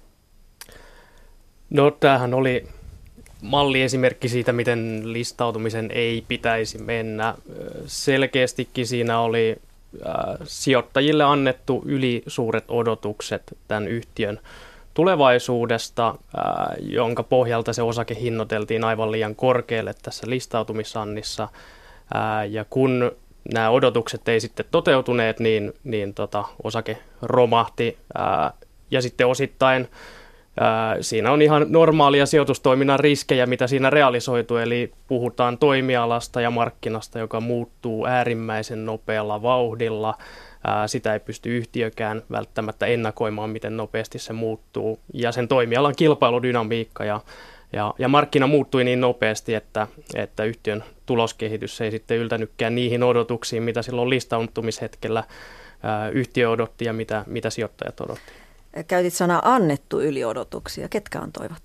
No, tämähän oli malliesimerkki siitä, miten listautumisen ei pitäisi mennä. Selkeästikin siinä oli äh, sijoittajille annettu ylisuuret odotukset tämän yhtiön tulevaisuudesta, ää, jonka pohjalta se osake hinnoiteltiin aivan liian korkealle tässä listautumisannissa. Ää, ja kun nämä odotukset ei sitten toteutuneet, niin, niin tota, osake romahti. Ää, ja sitten osittain ää, siinä on ihan normaalia sijoitustoiminnan riskejä, mitä siinä realisoituu. Eli puhutaan toimialasta ja markkinasta, joka muuttuu äärimmäisen nopealla vauhdilla. Sitä ei pysty yhtiökään välttämättä ennakoimaan, miten nopeasti se muuttuu. Ja sen toimialan kilpailudynamiikka ja, ja, ja markkina muuttui niin nopeasti, että, että yhtiön tuloskehitys ei sitten yltänytkään niihin odotuksiin, mitä silloin listautumishetkellä ää, yhtiö odotti ja mitä, mitä sijoittajat odotti. Käytit sanaa annettu yliodotuksia. Ketkä antoivat?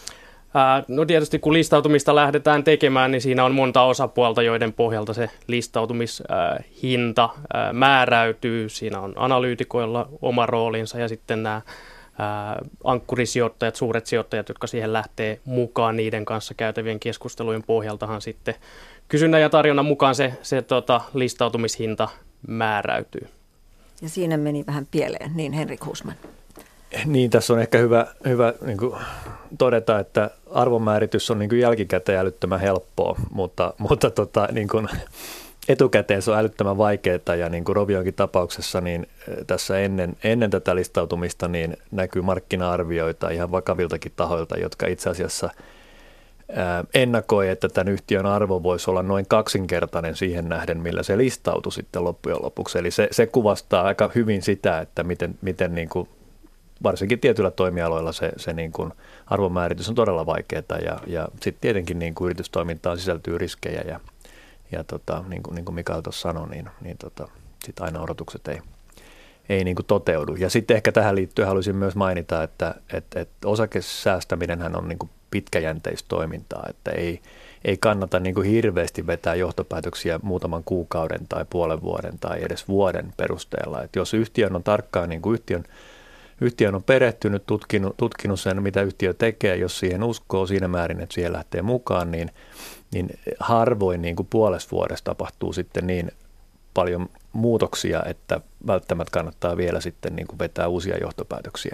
No tietysti kun listautumista lähdetään tekemään, niin siinä on monta osapuolta, joiden pohjalta se listautumishinta määräytyy. Siinä on analyytikoilla oma roolinsa ja sitten nämä ankkurisijoittajat, suuret sijoittajat, jotka siihen lähtee mukaan niiden kanssa käytävien keskustelujen pohjaltahan sitten kysynnän ja tarjonnan mukaan se, se tota, listautumishinta määräytyy. Ja siinä meni vähän pieleen, niin Henrik Husman. Niin, tässä on ehkä hyvä, hyvä niin kuin todeta, että arvonmääritys on niin kuin jälkikäteen älyttömän helppoa, mutta, mutta tota, niin kuin etukäteen se on älyttömän vaikeaa ja niin kuin Rovionkin tapauksessa niin tässä ennen, ennen tätä listautumista niin näkyy markkina-arvioita ihan vakaviltakin tahoilta, jotka itse asiassa ää, ennakoi, että tämän yhtiön arvo voisi olla noin kaksinkertainen siihen nähden, millä se listautui sitten loppujen lopuksi. Eli se, se kuvastaa aika hyvin sitä, että miten, miten niin kuin varsinkin tietyillä toimialoilla se, se niin kuin arvonmääritys on todella vaikeaa ja, ja sitten tietenkin niin kuin yritystoimintaan sisältyy riskejä ja, ja tota, niin, kuin, niin kuin Mikael tuossa sanoi, niin, niin tota, sit aina odotukset ei, ei niin kuin toteudu. Ja sitten ehkä tähän liittyen haluaisin myös mainita, että et, et osakesäästäminenhän on niin kuin pitkäjänteistä toimintaa, että ei, ei kannata niin kuin hirveästi vetää johtopäätöksiä muutaman kuukauden tai puolen vuoden tai edes vuoden perusteella. Et jos yhtiön on tarkkaan, niin kuin yhtiön, yhtiön on perehtynyt, tutkinut, tutkinut sen, mitä yhtiö tekee, jos siihen uskoo siinä määrin, että siihen lähtee mukaan, niin, niin harvoin niin kuin puolessa vuodessa tapahtuu sitten niin paljon muutoksia, että välttämättä kannattaa vielä sitten niin kuin vetää uusia johtopäätöksiä.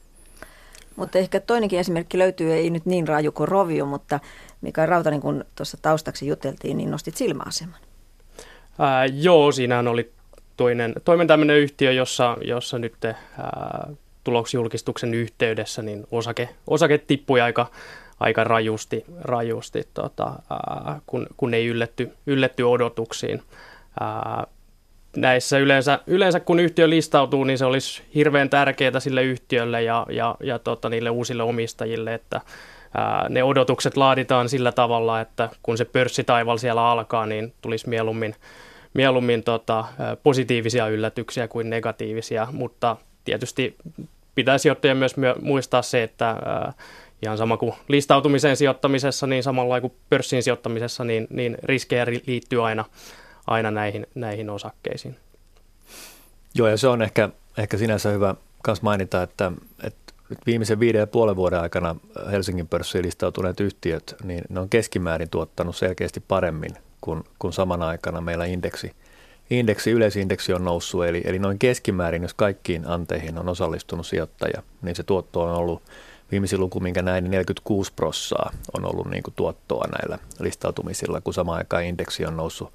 Mutta ehkä toinenkin esimerkki löytyy, ei nyt niin raju kuin Rovio, mutta Mikael Rautanen, kun tuossa taustaksi juteltiin, niin nostit silmäaseman. Ää, joo, siinähän oli toinen, toinen tämmöinen yhtiö, jossa, jossa nyt ää, tuloksjulkistuksen yhteydessä niin osake, osake tippui aika, aika rajusti, rajusti tota, ää, kun, kun ei ylletty, ylletty odotuksiin. Ää, Näissä yleensä, yleensä kun yhtiö listautuu, niin se olisi hirveän tärkeää sille yhtiölle ja, ja, ja tota, niille uusille omistajille, että ää, ne odotukset laaditaan sillä tavalla, että kun se pörssitaival siellä alkaa, niin tulisi mieluummin, mieluummin tota, positiivisia yllätyksiä kuin negatiivisia, mutta tietysti pitää sijoittajien myös muistaa se, että ää, ihan sama kuin listautumiseen sijoittamisessa, niin samalla kuin pörssiin sijoittamisessa, niin, niin riskejä liittyy aina aina näihin, näihin osakkeisiin. Joo, ja se on ehkä, ehkä sinänsä hyvä myös mainita, että, että viimeisen viiden ja puolen vuoden aikana Helsingin pörssiin listautuneet yhtiöt, niin ne on keskimäärin tuottanut selkeästi paremmin kuin, kuin samana aikana meillä indeksi. Indeksi, yleisindeksi on noussut, eli, eli noin keskimäärin, jos kaikkiin anteihin on osallistunut sijoittaja, niin se tuotto on ollut, viimeisin luku, minkä näin, niin neljäkymmentäkuusi prosenttia on ollut niin kuin tuottoa näillä listautumisilla, kun samaan aikaan indeksi on noussut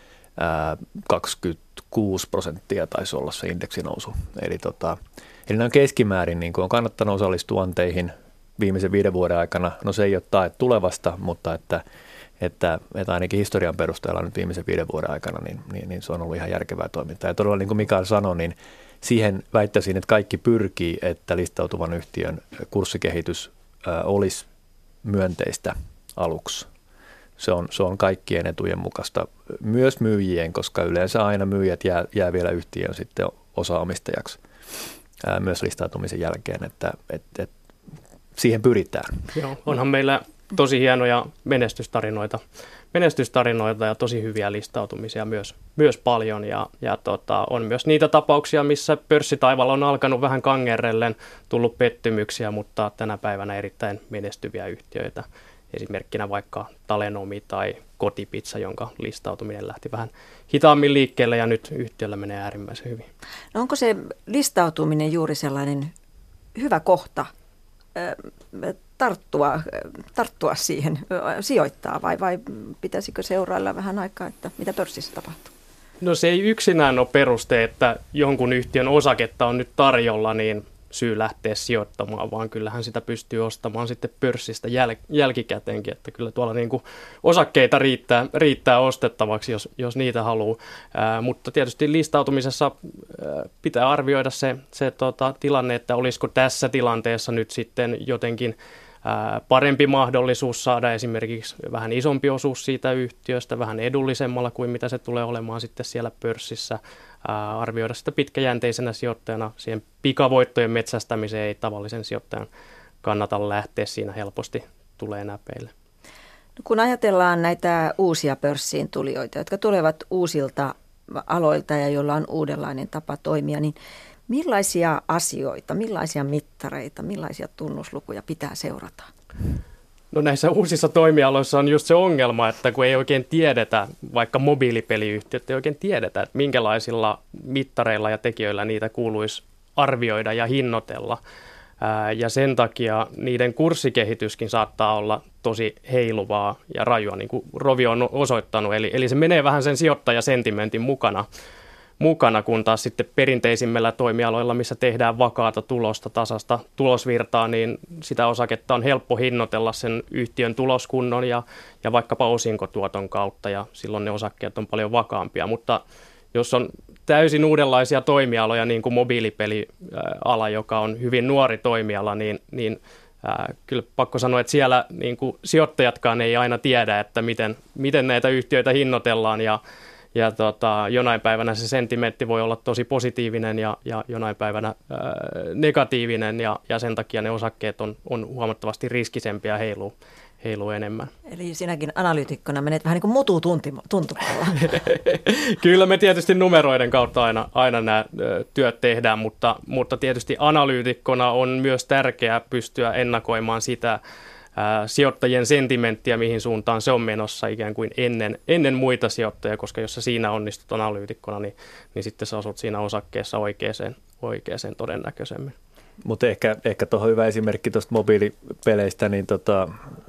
kaksikymmentäkuusi prosenttia taisi olla se indeksinousu. Eli, tota, eli nämä keskimäärin niin on kannattanut osallistua anteihin viimeisen viiden vuoden aikana. No se ei ole tae tulevasta, mutta että, että, että ainakin historian perusteella nyt viimeisen viiden vuoden aikana niin, niin, niin se on ollut ihan järkevää toimintaa. Ja todella niin kuin Mikael sanoi, niin siihen väittäisin, että kaikki pyrkii, että listautuvan yhtiön kurssikehitys ää, olisi myönteistä aluksi. Se on, se on kaikkien etujen mukaista, myös myyjien, koska yleensä aina myyjät jää, jää vielä yhtiön sitten osaomistajaksi ää, myös listautumisen jälkeen, että et, et, siihen pyritään. Joo, onhan meillä tosi hienoja menestystarinoita, menestystarinoita ja tosi hyviä listautumisia myös, myös paljon ja, ja tota, on myös niitä tapauksia, missä pörssitaival on alkanut vähän kangerrellen, tullut pettymyksiä, mutta tänä päivänä erittäin menestyviä yhtiöitä. Esimerkkinä vaikka Talenomi tai Kotipizza, jonka listautuminen lähti vähän hitaammin liikkeelle ja nyt yhtiöllä menee äärimmäisen hyvin. No onko se listautuminen juuri sellainen hyvä kohta tarttua, tarttua siihen, sijoittaa vai, vai pitäisikö seurailla vähän aikaa, että mitä pörssissä tapahtuu? No se ei yksinään ole peruste, että jonkun yhtiön osaketta on nyt tarjolla, niin syy lähteä sijoittamaan, vaan kyllähän sitä pystyy ostamaan sitten pörssistä jäl- jälkikäteenkin, että kyllä tuolla niin kuin osakkeita riittää, riittää ostettavaksi, jos, jos niitä haluaa, Ää, mutta tietysti listautumisessa ää, pitää arvioida se, se tota, tilanne, että olisiko tässä tilanteessa nyt sitten jotenkin ää, parempi mahdollisuus saada esimerkiksi vähän isompi osuus siitä yhtiöstä, vähän edullisemmalla kuin mitä se tulee olemaan sitten siellä pörssissä. Ää, arvioida sitä pitkäjänteisenä sijoittajana. Siihen pikavoittojen metsästämiseen ei tavallisen sijoittajan kannata lähteä, siinä helposti tulee näpeille. No kun ajatellaan näitä uusia pörssiin tulijoita, jotka tulevat uusilta aloilta ja joilla on uudenlainen tapa toimia, niin millaisia asioita, millaisia mittareita, millaisia tunnuslukuja pitää seurata? No näissä uusissa toimialoissa on just se ongelma, että kun ei oikein tiedetä, vaikka mobiilipeliyhtiöt ei oikein tiedetä, että minkälaisilla mittareilla ja tekijöillä niitä kuuluisi arvioida ja hinnoitella. Ää, ja sen takia niiden kurssikehityskin saattaa olla tosi heiluvaa ja rajua, niin kuin Rovi on osoittanut. Eli, eli se menee vähän sen sijoittajasentimentin mukana. mukana, kun taas sitten perinteisimmillä toimialoilla, missä tehdään vakaata tulosta, tasasta tulosvirtaa, niin sitä osaketta on helppo hinnoitella sen yhtiön tuloskunnon ja, ja vaikkapa osinkotuoton kautta, ja silloin ne osakkeet on paljon vakaampia. Mutta jos on täysin uudenlaisia toimialoja, niin kuin mobiilipeliala, joka on hyvin nuori toimiala, niin, niin ää, kyllä pakko sanoa, että siellä niin kuin sijoittajatkaan ei aina tiedä, että miten, miten näitä yhtiöitä hinnoitellaan ja Ja tota, jonain päivänä se sentimentti voi olla tosi positiivinen ja, ja jonain päivänä ää, negatiivinen ja, ja sen takia ne osakkeet on, on huomattavasti riskisempiä ja heiluu, heiluu enemmän. Eli sinäkin analyytikkona menet vähän niin kuin mutuu tuntumalla. Kyllä me tietysti numeroiden kautta aina, aina nämä työt tehdään, mutta, mutta tietysti analyytikkona on myös tärkeää pystyä ennakoimaan sitä, Ää, sijoittajien sentimenttiä, mihin suuntaan se on menossa ikään kuin ennen, ennen muita sijoittajia, koska jos sä siinä onnistut analyytikkona, niin, niin sitten sä asut siinä osakkeessa oikeaan, oikeaan todennäköisemmin. Mutta ehkä, ehkä tuohon hyvä esimerkki tuosta mobiilipeleistä, niin tota,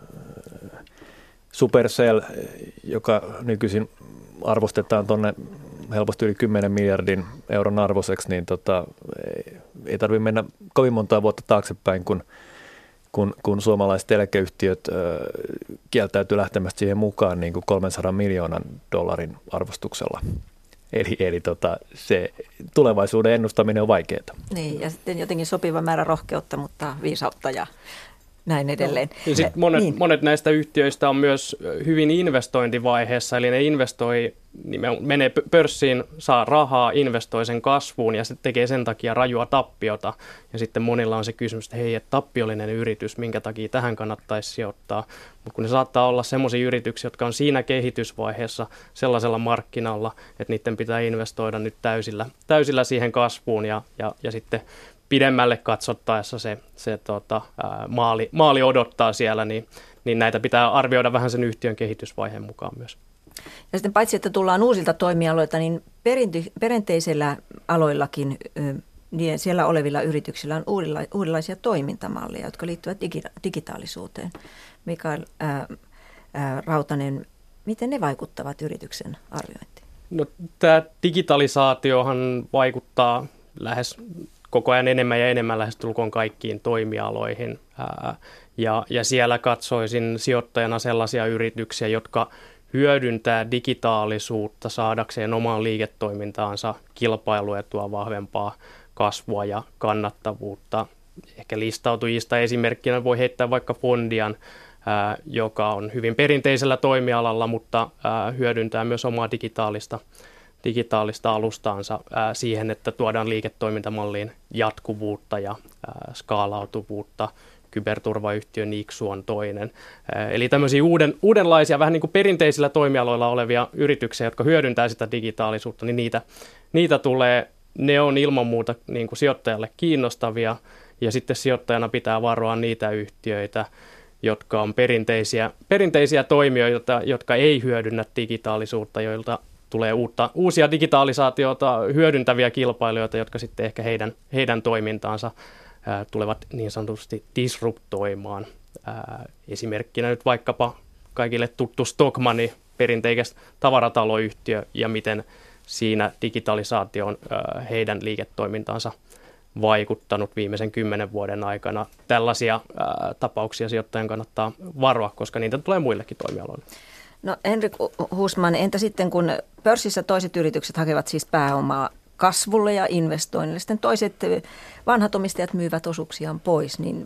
Supercell, joka nykyisin arvostetaan tuonne helposti yli kymmenen miljardin euron arvoiseksi, niin tota, ei, ei tarvitse mennä kovin montaa vuotta taaksepäin, kun kun, kun suomalaiset eläkeyhtiöt äh, kieltäytyi lähtemästä siihen mukaan niin kuin kolmensadan miljoonan dollarin arvostuksella. Eli, eli tota, se tulevaisuuden ennustaminen on vaikeaa. Niin, ja sitten jotenkin sopiva määrä rohkeutta, mutta viisautta ja näin edelleen. Ja sit monet, niin. monet näistä yhtiöistä on myös hyvin investointivaiheessa, eli ne investoi, menee pörssiin, saa rahaa, investoi sen kasvuun ja se tekee sen takia rajua tappiota. Ja sitten monilla on se kysymys, että hei, että tappiollinen yritys, minkä takia tähän kannattaisi sijoittaa. Mutta kun ne saattaa olla sellaisia yrityksiä, jotka on siinä kehitysvaiheessa sellaisella markkinalla, että niiden pitää investoida nyt täysillä, täysillä siihen kasvuun ja, ja, ja sitten pidemmälle katsottaessa se, se tota, ää, maali, maali odottaa siellä, niin, niin näitä pitää arvioida vähän sen yhtiön kehitysvaiheen mukaan myös. Ja sitten paitsi, että tullaan uusilta toimialoilta, niin perinty, perinteisillä aloillakin niin siellä olevilla yrityksillä on uudenlaisia toimintamalleja, jotka liittyvät digi, digitaalisuuteen. Mikael ää, ää, Rautanen, miten ne vaikuttavat yrityksen arviointiin? No, tämä digitalisaatiohan vaikuttaa lähes koko ajan enemmän ja enemmän lähestulkoon kaikkiin toimialoihin. Ää, ja, ja siellä katsoisin sijoittajana sellaisia yrityksiä, jotka hyödyntää digitaalisuutta saadakseen omaan liiketoimintaansa kilpailuetua, vahvempaa kasvua ja kannattavuutta. Ehkä listautujista esimerkkinä voi heittää vaikka Fondian, ää, joka on hyvin perinteisellä toimialalla, mutta ää, hyödyntää myös omaa digitaalista digitaalista alustaansa ää, siihen, että tuodaan liiketoimintamalliin jatkuvuutta ja ää, skaalautuvuutta. Kyberturvayhtiö Nixu on toinen. Ää, eli tämmöisiä uuden, uudenlaisia, vähän niin kuin perinteisillä toimialoilla olevia yrityksiä, jotka hyödyntää sitä digitaalisuutta, niin niitä, niitä tulee, ne on ilman muuta niin kuin sijoittajalle kiinnostavia, ja sitten sijoittajana pitää varoa niitä yhtiöitä, jotka on perinteisiä, perinteisiä toimijoita, jotka ei hyödynnä digitaalisuutta, joilta tulee uutta, uusia digitalisaatiota hyödyntäviä kilpailijoita, jotka sitten ehkä heidän, heidän toimintaansa ää, tulevat niin sanotusti disruptoimaan. Ää, esimerkkinä nyt vaikkapa kaikille tuttu Stockmanni, perinteikäs tavarataloyhtiö, ja miten siinä digitalisaatio on ää, heidän liiketoimintaansa vaikuttanut viimeisen kymmenen vuoden aikana. Tällaisia ää, tapauksia sijoittajan kannattaa varoa, koska niitä tulee muillekin toimialoille. No Henrik Husman, entä sitten kun pörssissä toiset yritykset hakevat siis pääomaa kasvulle ja investoinnille, sitten toiset vanhat omistajat myyvät osuuksiaan pois, niin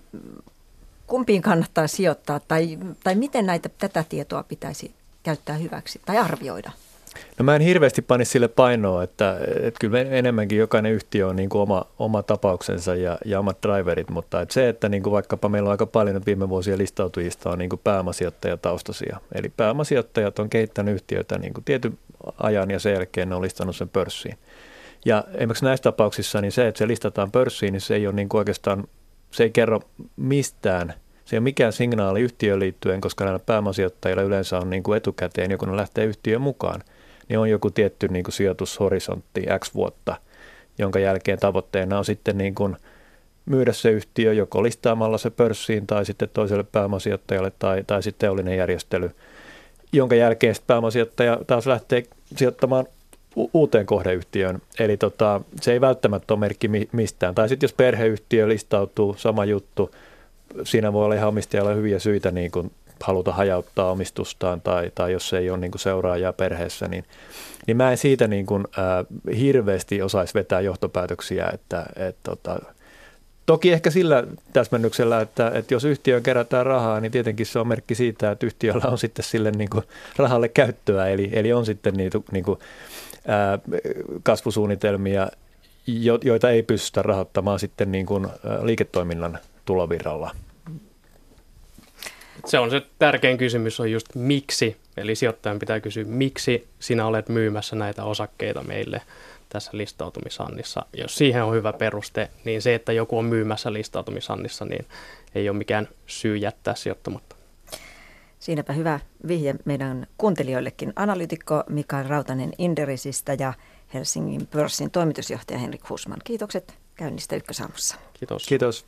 kumpiin kannattaa sijoittaa tai, tai miten näitä, tätä tietoa pitäisi käyttää hyväksi tai arvioida? No mä en hirveästi panisi sille painoa, että, että kyllä enemmänkin jokainen yhtiö on niin kuin oma, oma tapauksensa ja, ja omat driverit, mutta että se, että niin kuin vaikkapa meillä on aika paljon viime vuosien listautujista on niin kuin pääomasijoittajataustaisia. Eli pääomasijoittajat on kehittänyt yhtiöitä niin kuin tietyn ajan ja sen jälkeen ne on listannut sen pörssiin. Ja esimerkiksi näissä tapauksissa niin se, että se listataan pörssiin, niin se ei ole niin kuin oikeastaan, se ei kerro mistään. Se ei ole mikään signaali yhtiöön liittyen, koska näillä pääomasijoittajilla yleensä on niin kuin etukäteen, joku ne lähtee yhtiöön mukaan, niin on joku tietty niin kuin sijoitushorisontti X vuotta, jonka jälkeen tavoitteena on sitten niin kuin myydä se yhtiö joko listaamalla se pörssiin tai sitten toiselle pääomasijoittajalle tai, tai sitten teollinen järjestely, jonka jälkeen sitten pääomasijoittaja taas lähtee sijoittamaan u- uuteen kohdeyhtiöön. Eli tota, se ei välttämättä ole merkki mistään. Tai sitten jos perheyhtiö listautuu, sama juttu, siinä voi olla ihan omistajalla hyviä syitä niin kuin haluta hajauttaa omistustaan tai, tai jos ei ole niin kuin seuraajaa perheessä, niin, niin mä en siitä niin kuin, äh, hirveästi osaisi vetää johtopäätöksiä, että et, tota, Toki ehkä sillä täsmennyksellä, että, että jos yhtiöön kerätään rahaa, niin tietenkin se on merkki siitä, että yhtiöllä on sitten sille niin kuin rahalle käyttöä, eli, eli on sitten niitä niin kuin, ää, kasvusuunnitelmia, jo, joita ei pystytä rahoittamaan sitten niin kuin liiketoiminnan tulovirralla. Se on se tärkein kysymys on just miksi, eli sijoittajan pitää kysyä, miksi sinä olet myymässä näitä osakkeita meille tässä listautumisannissa. Jos siihen on hyvä peruste, niin se, että joku on myymässä listautumisannissa, niin ei ole mikään syy jättää sijoittamatta. Siinäpä hyvä vihje meidän kuuntelijoillekin. Analytikko Mikael Rautanen Inderesistä ja Helsingin pörssin toimitusjohtaja Henrik Husman. Kiitokset käynnistä Ykkösaamussa. Kiitos. Kiitos.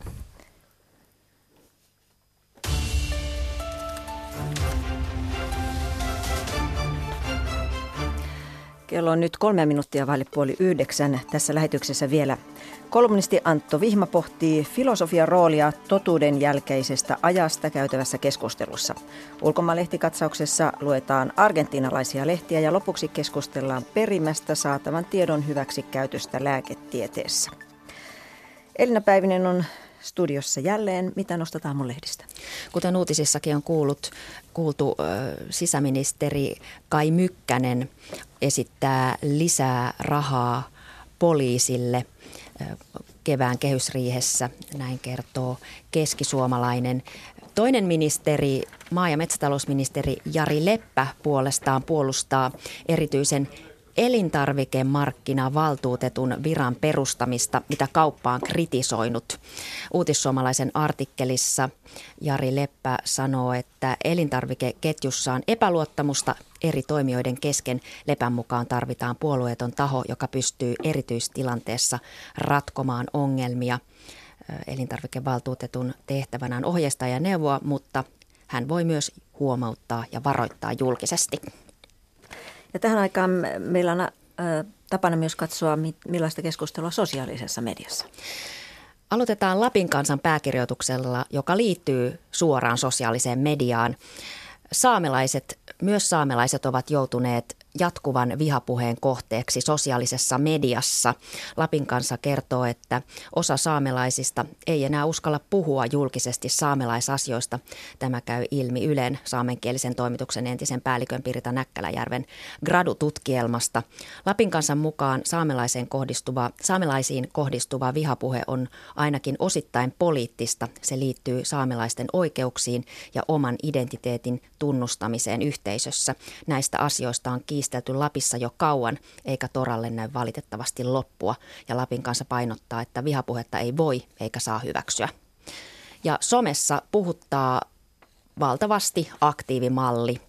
Kello on nyt kolme minuuttia vaille puoli yhdeksän. Tässä lähetyksessä vielä kolumnisti Antto Vihma pohtii filosofian roolia totuuden jälkeisestä ajasta käytävässä keskustelussa. Ulkomaanlehtikatsauksessa luetaan argentiinalaisia lehtiä ja lopuksi keskustellaan perimästä saatavan tiedon hyväksikäytöstä lääketieteessä. Elina Päivinen on studiossa jälleen. Mitä nostetaan mun lehdistä? Kuten uutisissakin on kuullut, kuultu, sisäministeri Kai Mykkänen esittää lisää rahaa poliisille kevään kehysriihessä, näin kertoo Keskisuomalainen. Toinen ministeri, maa- ja metsätalousministeri Jari Leppä puolestaan puolustaa erityisen elintarvikemarkkinavaltuutetun viran perustamista, mitä kauppa on kritisoinut. Uutissuomalaisen artikkelissa Jari Leppä sanoo, että elintarvikeketjussa on epäluottamusta eri toimijoiden kesken. Lepän mukaan tarvitaan puolueeton taho, joka pystyy erityistilanteessa ratkomaan ongelmia. Elintarvikevaltuutetun tehtävänä on ohjeistaa ja neuvoa, mutta hän voi myös huomauttaa ja varoittaa julkisesti. Ja tähän aikaan meillä on äh, tapana myös katsoa, millaista keskustelua sosiaalisessa mediassa. Aloitetaan Lapin kansan pääkirjoituksella, joka liittyy suoraan sosiaaliseen mediaan. Saamelaiset, myös saamelaiset ovat joutuneet jatkuvan vihapuheen kohteeksi sosiaalisessa mediassa. Lapin kansa kertoo, että osa saamelaisista ei enää uskalla puhua julkisesti saamelaisasioista. Tämä käy ilmi Ylen saamenkielisen toimituksen entisen päällikön Pirita Näkkäläjärven gradututkielmasta. Lapin kansan mukaan saamelaiseen kohdistuva, saamelaisiin kohdistuva vihapuhe on ainakin osittain poliittista. Se liittyy saamelaisten oikeuksiin ja oman identiteetin tunnustamiseen yhteisössä. Näistä asioista on kiistelty Lapissa jo kauan, eikä toralle näy valitettavasti loppua. Ja Lapin kanssa painottaa, että vihapuhetta ei voi eikä saa hyväksyä. Ja somessa puhuttaa valtavasti aktiivimalli.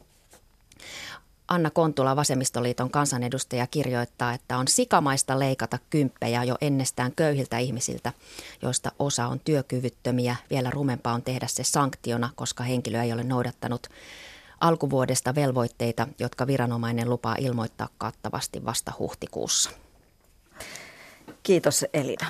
Anna Kontula, Vasemmistoliiton kansanedustaja, kirjoittaa, että on sikamaista leikata kymppejä jo ennestään köyhiltä ihmisiltä, joista osa on työkyvyttömiä. Vielä rumempaa on tehdä se sanktiona, koska henkilö ei ole noudattanut alkuvuodesta velvoitteita, jotka viranomainen lupaa ilmoittaa kattavasti vasta huhtikuussa. Kiitos Elina.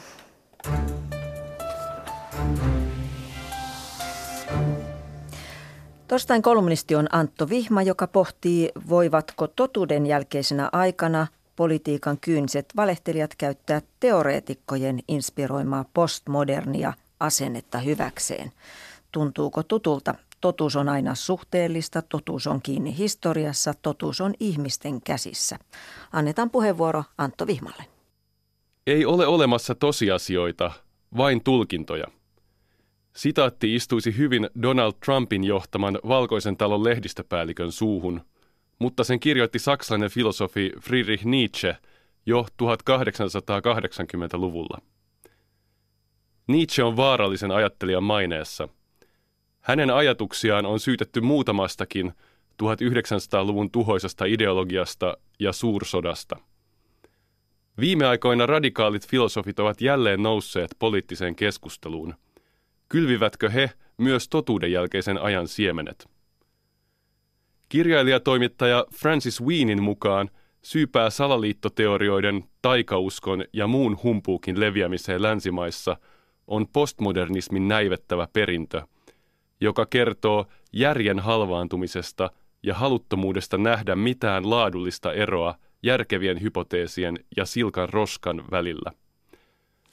Torstain kolumnisti on Antto Vihma, joka pohtii, voivatko totuuden jälkeisenä aikana politiikan kyyniset valehtelijat käyttää teoreetikkojen inspiroimaa postmodernia asennetta hyväkseen. Tuntuuko tutulta? Totuus on aina suhteellista, totuus on kiinni historiassa, totuus on ihmisten käsissä. Annetaan puheenvuoro Antto Vihmalle. Ei ole olemassa tosiasioita, vain tulkintoja. Sitaatti istuisi hyvin Donald Trumpin johtaman Valkoisen talon lehdistöpäällikön suuhun, mutta sen kirjoitti saksalainen filosofi Friedrich Nietzsche jo tuhatkahdeksansataakahdeksankymmentäluvulla. Nietzsche on vaarallisen ajattelijan maineessa. Hänen ajatuksiaan on syytetty muutamastakin tuhatyhdeksänsataaluvun tuhoisasta ideologiasta ja suursodasta. Viime aikoina radikaalit filosofit ovat jälleen nousseet poliittiseen keskusteluun. Kylvivätkö he myös totuuden jälkeisen ajan siemenet? Kirjailijatoimittaja Francis Weenin mukaan syypää salaliittoteorioiden, taikauskon ja muun humpuukin leviämiseen länsimaissa on postmodernismin näivettävä perintö, joka kertoo järjen halvaantumisesta ja haluttomuudesta nähdä mitään laadullista eroa järkevien hypoteesien ja silkan roskan välillä.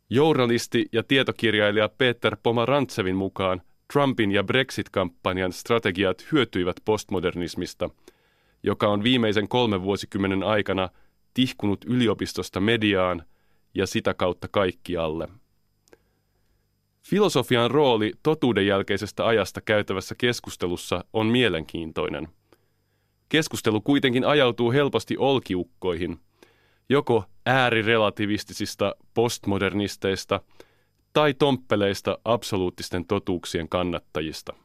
Journalisti ja tietokirjailija Peter Pomerantsevin mukaan Trumpin ja Brexit-kampanjan strategiat hyötyivät postmodernismista, joka on viimeisen kolmen vuosikymmenen aikana tihkunut yliopistosta mediaan ja sitä kautta kaikkialle. Filosofian rooli totuuden jälkeisestä ajasta käytävässä keskustelussa on mielenkiintoinen. Keskustelu kuitenkin ajautuu helposti olkiukkoihin, joko äärirelativistisista postmodernisteista tai tomppeleista absoluuttisten totuuksien kannattajista.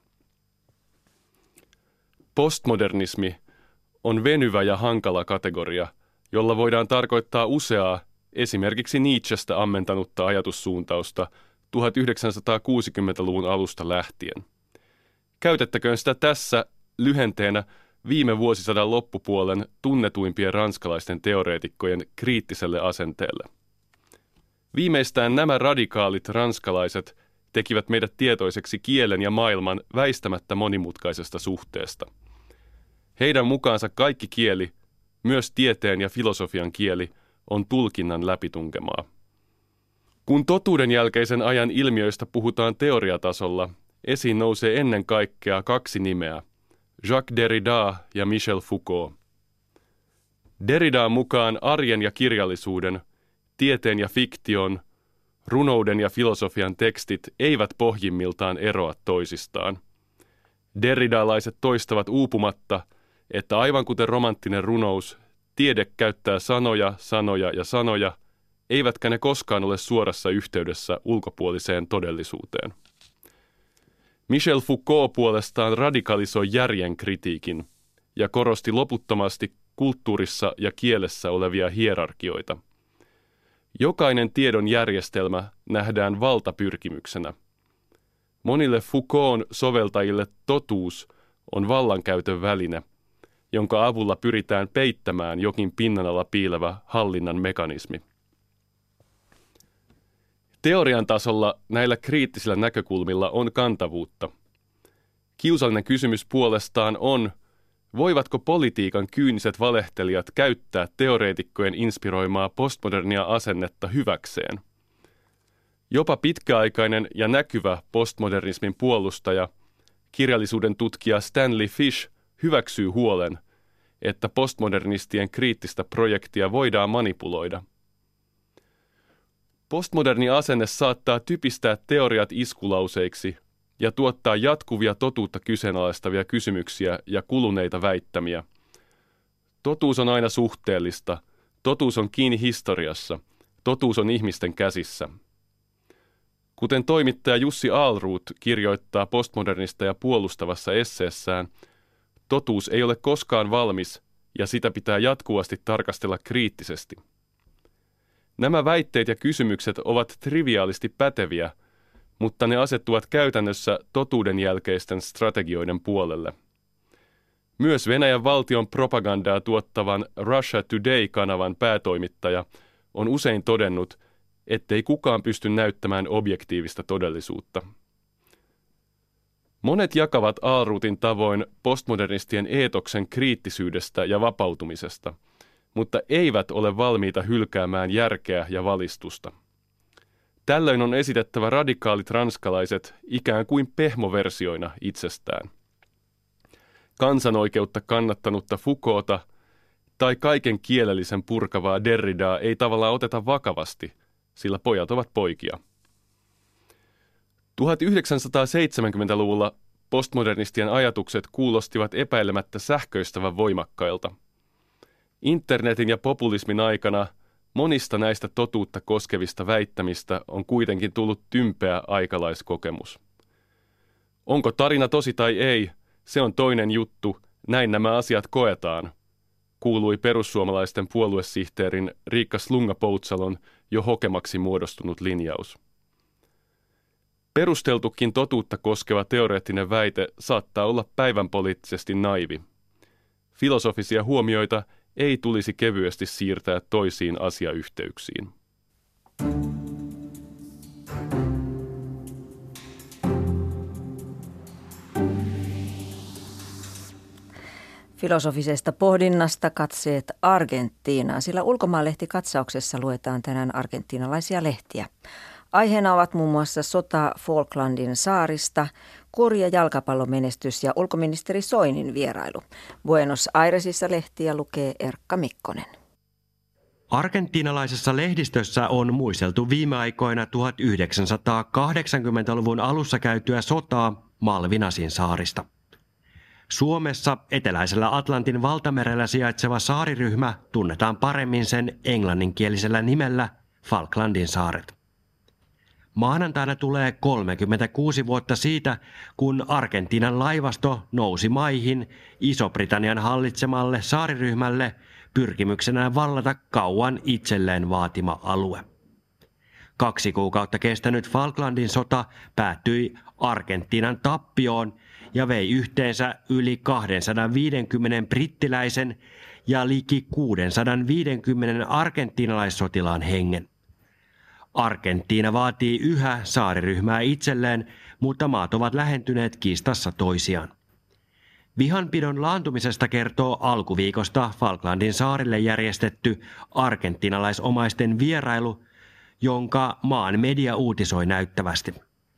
Postmodernismi on venyvä ja hankala kategoria, jolla voidaan tarkoittaa useaa esimerkiksi Nietzschestä ammentanutta ajatussuuntausta tuhatyhdeksänsataakuusikymmentäluvun alusta lähtien. Käytettäköön sitä tässä lyhenteenä viime vuosisadan loppupuolen tunnetuimpien ranskalaisten teoreetikkojen kriittiselle asenteelle. Viimeistään nämä radikaalit ranskalaiset tekivät meidät tietoiseksi kielen ja maailman väistämättä monimutkaisesta suhteesta. Heidän mukaansa kaikki kieli, myös tieteen ja filosofian kieli, on tulkinnan läpitunkemaa. Kun totuuden jälkeisen ajan ilmiöistä puhutaan teoriatasolla, esiin nousee ennen kaikkea kaksi nimeä, Jacques Derrida ja Michel Foucault. Derridan mukaan arjen ja kirjallisuuden, tieteen ja fiktion, runouden ja filosofian tekstit eivät pohjimmiltaan eroa toisistaan. Derridalaiset toistavat uupumatta, että aivan kuten romanttinen runous, tiede käyttää sanoja, sanoja ja sanoja, eivätkä ne koskaan ole suorassa yhteydessä ulkopuoliseen todellisuuteen. Michel Foucault puolestaan radikalisoi järjen kritiikin ja korosti loputtomasti kulttuurissa ja kielessä olevia hierarkioita. Jokainen tiedon järjestelmä nähdään valtapyrkimyksenä. Monille Foucaultin soveltajille totuus on vallankäytön väline, jonka avulla pyritään peittämään jokin pinnan alla piilevä hallinnan mekanismi. Teorian tasolla näillä kriittisillä näkökulmilla on kantavuutta. Kiusallinen kysymys puolestaan on, voivatko politiikan kyyniset valehtelijat käyttää teoreetikkojen inspiroimaa postmodernia asennetta hyväkseen? Jopa pitkäaikainen ja näkyvä postmodernismin puolustaja, kirjallisuuden tutkija Stanley Fish, hyväksyy huolen, että postmodernistien kriittistä projektia voidaan manipuloida. Postmoderni asenne saattaa typistää teoriat iskulauseiksi ja tuottaa jatkuvia totuutta kyseenalaistavia kysymyksiä ja kuluneita väittämiä. Totuus on aina suhteellista, totuus on kiinni historiassa, totuus on ihmisten käsissä. Kuten toimittaja Jussi Ahlruut kirjoittaa postmodernista ja puolustavassa esseessään, totuus ei ole koskaan valmis ja sitä pitää jatkuvasti tarkastella kriittisesti. Nämä väitteet ja kysymykset ovat triviaalisti päteviä, mutta ne asettuvat käytännössä totuuden jälkeisten strategioiden puolelle. Myös Venäjän valtion propagandaa tuottavan Russia Today-kanavan päätoimittaja on usein todennut, ettei kukaan pysty näyttämään objektiivista todellisuutta. Monet jakavat Ahlruutin tavoin postmodernistien eetoksen kriittisyydestä ja vapautumisesta, mutta eivät ole valmiita hylkäämään järkeä ja valistusta. Tällöin on esitettävä radikaalit ranskalaiset ikään kuin pehmoversioina itsestään. Kansanoikeutta kannattanutta Foucaulta tai kaiken kielellisen purkavaa Derridaa ei tavallaan oteta vakavasti, sillä pojat ovat poikia. tuhatyhdeksänsataaseitsemänkymmentäluvulla postmodernistien ajatukset kuulostivat epäilemättä sähköistävän voimakkailta. Internetin ja populismin aikana monista näistä totuutta koskevista väittämistä on kuitenkin tullut tympeä aikalaiskokemus. Onko tarina tosi tai ei, se on toinen juttu, näin nämä asiat koetaan, kuului perussuomalaisten puoluesihteerin Riikka Slunga-Poutsalon jo hokemaksi muodostunut linjaus. Perusteltukin totuutta koskeva teoreettinen väite saattaa olla päivänpoliittisesti naivi. Filosofisia huomioita ei tulisi kevyesti siirtää toisiin asiayhteyksiin. Filosofisesta pohdinnasta katseet Argentiinaan, sillä ulkomaanlehtikatsauksessa luetaan tänään argentiinalaisia lehtiä. Aiheena ovat muun muassa sota Falklandin saarista, kurja jalkapallomenestys ja ulkoministeri Soinin vierailu. Buenos Airesissa lehtiä lukee Erkka Mikkonen. Argentiinalaisessa lehdistössä on muisteltu viime aikoina tuhatyhdeksänsataakahdeksankymmentäluvun alussa käytyä sotaa Malvinasin saarista. Suomessa eteläisellä Atlantin valtamerellä sijaitseva saariryhmä tunnetaan paremmin sen englanninkielisellä nimellä Falklandin saaret. Maanantaina tulee kolmekymmentäkuusi vuotta siitä, kun Argentiinan laivasto nousi maihin Iso-Britannian hallitsemalle saariryhmälle pyrkimyksenään vallata kauan itselleen vaatima alue. Kaksi kuukautta kestänyt Falklandin sota päättyi Argentiinan tappioon ja vei yhteensä yli kaksisataaviisikymmentä brittiläisen ja liki kuusisataaviisikymmentä argentiinalaissotilaan hengen. Argentiina vaatii yhä saariryhmää itselleen, mutta maat ovat lähentyneet kiistassa toisiaan. Vihanpidon laantumisesta kertoo alkuviikosta Falklandin saarille järjestetty argentiinalaisomaisten vierailu, jonka maan media uutisoi näyttävästi.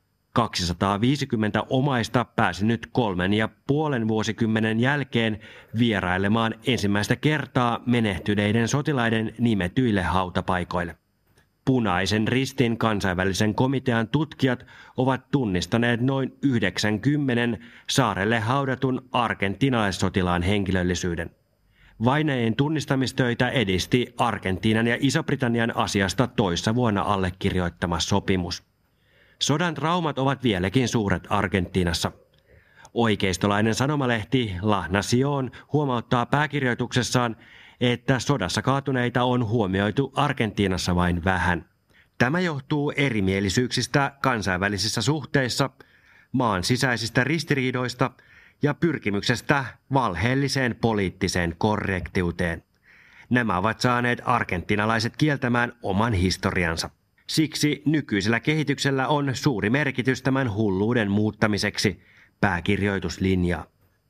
kaksisataaviisikymmentä omaista pääsi nyt kolmen ja puolen vuosikymmenen jälkeen vierailemaan ensimmäistä kertaa menehtyneiden sotilaiden nimetyille hautapaikoille. Punaisen ristin kansainvälisen komitean tutkijat ovat tunnistaneet noin yhdeksänkymmentä saarelle haudatun argentiinalaissotilaan henkilöllisyyden. Vainajien tunnistamistöitä edisti Argentiinan ja Iso-Britannian asiasta toissa vuonna allekirjoittama sopimus. Sodan traumat ovat vieläkin suuret Argentiinassa. Oikeistolainen sanomalehti La Nación huomauttaa pääkirjoituksessaan, että sodassa kaatuneita on huomioitu Argentiinassa vain vähän. Tämä johtuu erimielisyyksistä kansainvälisissä suhteissa, maan sisäisistä ristiriidoista ja pyrkimyksestä valheelliseen poliittiseen korrektiuteen. Nämä ovat saaneet argentiinalaiset kieltämään oman historiansa. Siksi nykyisellä kehityksellä on suuri merkitys tämän hulluuden muuttamiseksi, pääkirjoituslinjaa.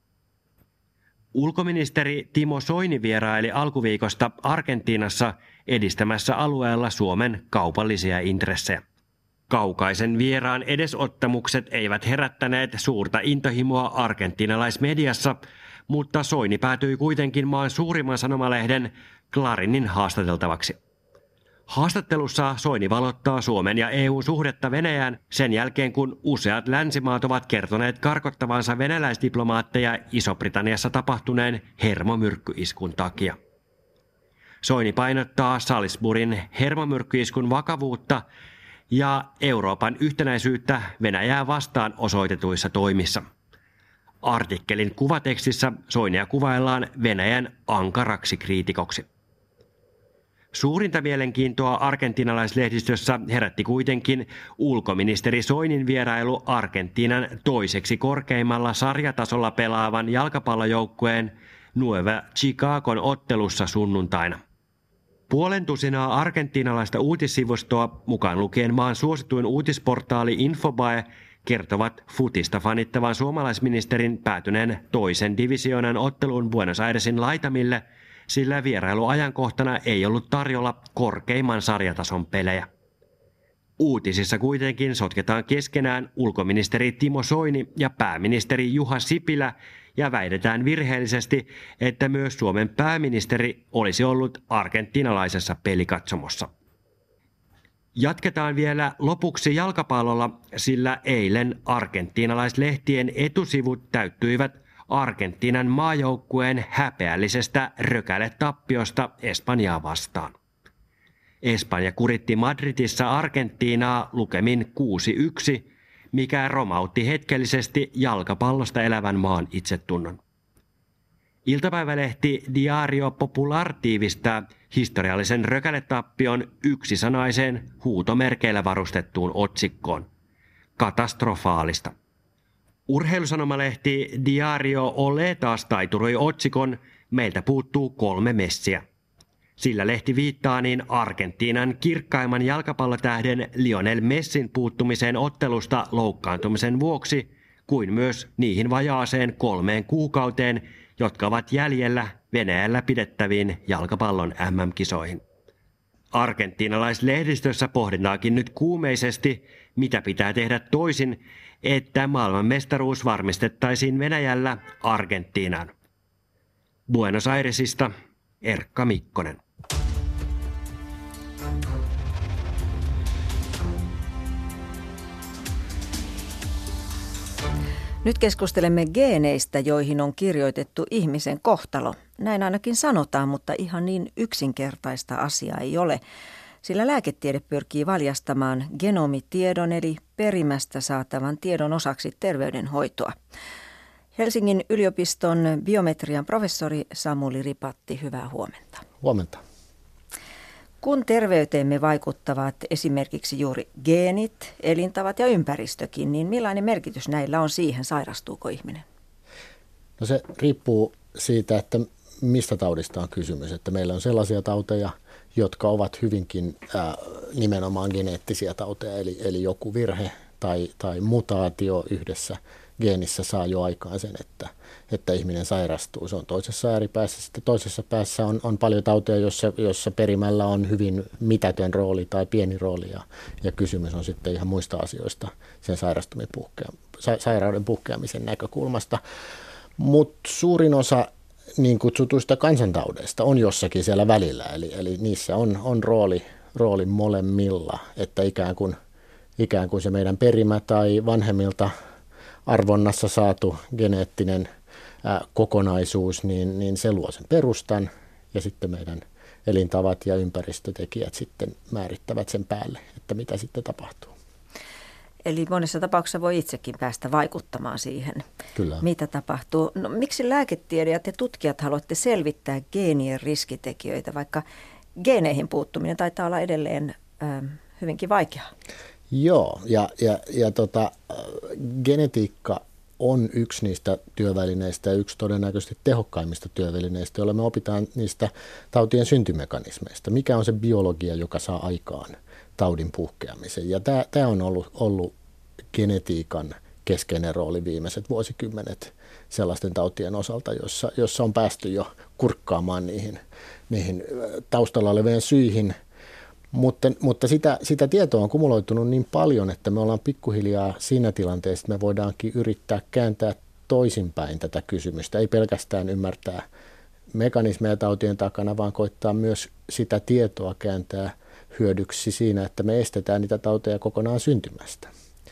Ulkoministeri Timo Soini vieraili alkuviikosta Argentiinassa edistämässä alueella Suomen kaupallisia intressejä. Kaukaisen vieraan edesottamukset eivät herättäneet suurta intohimoa argentiinalaismediassa, mutta Soini päätyi kuitenkin maan suurimman sanomalehden Clarinin haastateltavaksi. Haastattelussa Soini valottaa Suomen ja E U:n suhdetta Venäjään sen jälkeen, kun useat länsimaat ovat kertoneet karkottavansa venäläisdiplomaatteja Iso-Britanniassa tapahtuneen hermomyrkkyiskun takia. Soini painottaa Salisburyn hermomyrkkyiskun vakavuutta ja Euroopan yhtenäisyyttä Venäjää vastaan osoitetuissa toimissa. Artikkelin kuvatekstissä Soinia kuvaillaan Venäjän ankaraksi kriitikoksi. Suurinta mielenkiintoa argentinalaislehdistössä herätti kuitenkin ulkoministeri Soinin vierailu Argentiinan toiseksi korkeimmalla sarjatasolla pelaavan jalkapallojoukkueen Nueva Chicagon ottelussa sunnuntaina. Puolen tusinaa argentiinalaista uutissivustoa, mukaan lukien maan suosituin uutisportaali Infobae, kertovat futista fanittavan suomalaisministerin päätyneen toisen divisioonan otteluun Buenos Airesin laitamille, sillä vierailuajankohtana ei ollut tarjolla korkeimman sarjatason pelejä. Uutisissa kuitenkin sotketaan keskenään ulkoministeri Timo Soini ja pääministeri Juha Sipilä ja väitetään virheellisesti, että myös Suomen pääministeri olisi ollut argentiinalaisessa pelikatsomossa. Jatketaan vielä lopuksi jalkapallolla, sillä eilen argentiinalaislehtien etusivut täyttyivät Argentiinan maajoukkueen häpeällisestä rökäle-tappiosta Espanjaa vastaan. Espanja kuritti Madridissa Argentiinaa lukemin kuusi yksi, mikä romautti hetkellisesti jalkapallosta elävän maan itsetunnon. Iltapäivälehti Diario Popular tiivistää historiallisen rökäletappion yksisanaiseen huutomerkeillä varustettuun otsikkoon. Katastrofaalista. Urheilusanomalehti Diario Ole taas taituroi otsikon "Meiltä puuttuu kolme messiä". Sillä lehti viittaa niin Argentiinan kirkkaimman jalkapallotähden Lionel Messin puuttumiseen ottelusta loukkaantumisen vuoksi, kuin myös niihin vajaaseen kolmeen kuukauteen, jotka ovat jäljellä Venäjällä pidettäviin jalkapallon M M-kisoihin. Argentiinalaislehdistössä pohditaankin nyt kuumeisesti, mitä pitää tehdä toisin, että maailmanmestaruus varmistettaisiin Venäjällä Argentiinaan. Buenos Airesista Erkka Mikkonen. Nyt keskustelemme geeneistä, joihin on kirjoitettu ihmisen kohtalo. Näin ainakin sanotaan, mutta ihan niin yksinkertaista asiaa ei ole. Sillä lääketiede pyrkii valjastamaan genomitiedon eli perimästä saatavan tiedon osaksi terveydenhoitoa. Helsingin yliopiston biometrian professori Samuli Ripatti, hyvää huomenta. Huomenta. Kun terveyteemme vaikuttavat esimerkiksi juuri geenit, elintavat ja ympäristökin, niin millainen merkitys näillä on siihen, sairastuuko ihminen? No se riippuu siitä, että mistä taudista on kysymys. Että meillä on sellaisia tauteja, jotka ovat hyvinkin ää, nimenomaan geneettisiä tauteja, eli, eli joku virhe tai, tai mutaatio yhdessä geenissä saa jo aikaan sen, että, että ihminen sairastuu. Se on toisessa ääripäässä. Sitten toisessa päässä on, on paljon tauteja, jossa, jossa perimällä on hyvin mitätön rooli tai pieni rooli. Ja, ja kysymys on sitten ihan muista asioista sen sairastumisen puhkea, sa, sairauden puhkeamisen näkökulmasta. Mutta suurin osa niin kutsutuista kansantaudeista on jossakin siellä välillä. Eli, eli niissä on, on rooli, rooli molemmilla, että ikään kuin, ikään kuin se meidän perimä tai vanhemmilta arvonnassa saatu geneettinen ää, kokonaisuus, niin, niin se luo sen perustan ja sitten meidän elintavat ja ympäristötekijät sitten määrittävät sen päälle, että mitä sitten tapahtuu. Eli monessa tapauksessa voi itsekin päästä vaikuttamaan siihen, Kyllä. mitä tapahtuu. No, miksi lääketiedejät ja tutkijat haluatte selvittää geenien riskitekijöitä, vaikka geeneihin puuttuminen taitaa olla edelleen äh, hyvinkin vaikeaa? Joo, ja, ja, ja tota, genetiikka on yksi niistä työvälineistä ja yksi todennäköisesti tehokkaimmista työvälineistä, joilla me opitaan niistä tautien syntymekanismeista. Mikä on se biologia, joka saa aikaan taudin puhkeamisen? Ja tämä, tämä on ollut, ollut genetiikan keskeinen rooli viimeiset vuosikymmenet sellaisten tautien osalta, jossa, jossa on päästy jo kurkkaamaan niihin, niihin taustalla olevien syihin. Mutta, mutta sitä, sitä tietoa on kumuloitunut niin paljon, että me ollaan pikkuhiljaa siinä tilanteessa, että me voidaankin yrittää kääntää toisinpäin tätä kysymystä. Ei pelkästään ymmärtää mekanismeja tautien takana, vaan koittaa myös sitä tietoa kääntää hyödyksi siinä, että me estetään niitä tauteja kokonaan syntymästä.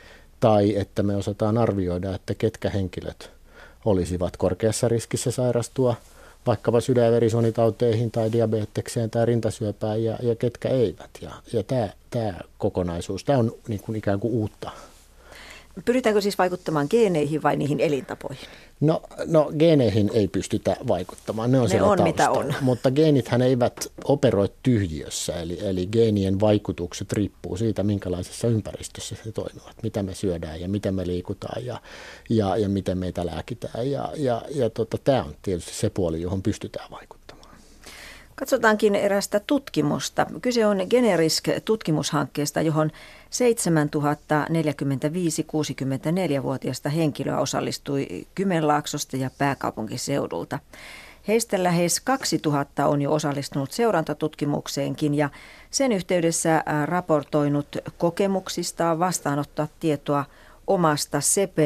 Tai että me osataan arvioida, että ketkä henkilöt olisivat korkeassa riskissä sairastua vaikkapa sydän- ja verisuonitauteihin tai diabetekseen tai rintasyöpään ja, ja ketkä eivät. Ja, ja tämä, tämä kokonaisuus, tämä on niin kuin ikään kuin uutta. Pyritäänkö siis vaikuttamaan geeneihin vai niihin elintapoihin? No, no geeneihin ei pystytä vaikuttamaan, ne on ne siellä on, taustalla. mitä on. Mutta geenithän eivät operoi tyhjiössä, eli, eli geenien vaikutukset riippuu siitä, minkälaisessa ympäristössä se toimivat, mitä me syödään ja miten me liikutaan ja, ja, ja miten meitä lääkitään. Ja, ja, ja tota, tämä on tietysti se puoli, johon pystytään vaikuttamaan. Katsotaankin erästä tutkimusta. Kyse on Generisk-tutkimushankkeesta, johon seitsemäntuhatta neljäkymmentäviisi kuusikymmentäneljä-vuotiaista henkilöä osallistui Kymenlaaksosta ja pääkaupunkiseudulta. Heistä lähes kaksituhatta on jo osallistunut seurantatutkimukseenkin ja sen yhteydessä raportoinut kokemuksistaan vastaanottaa tietoa omasta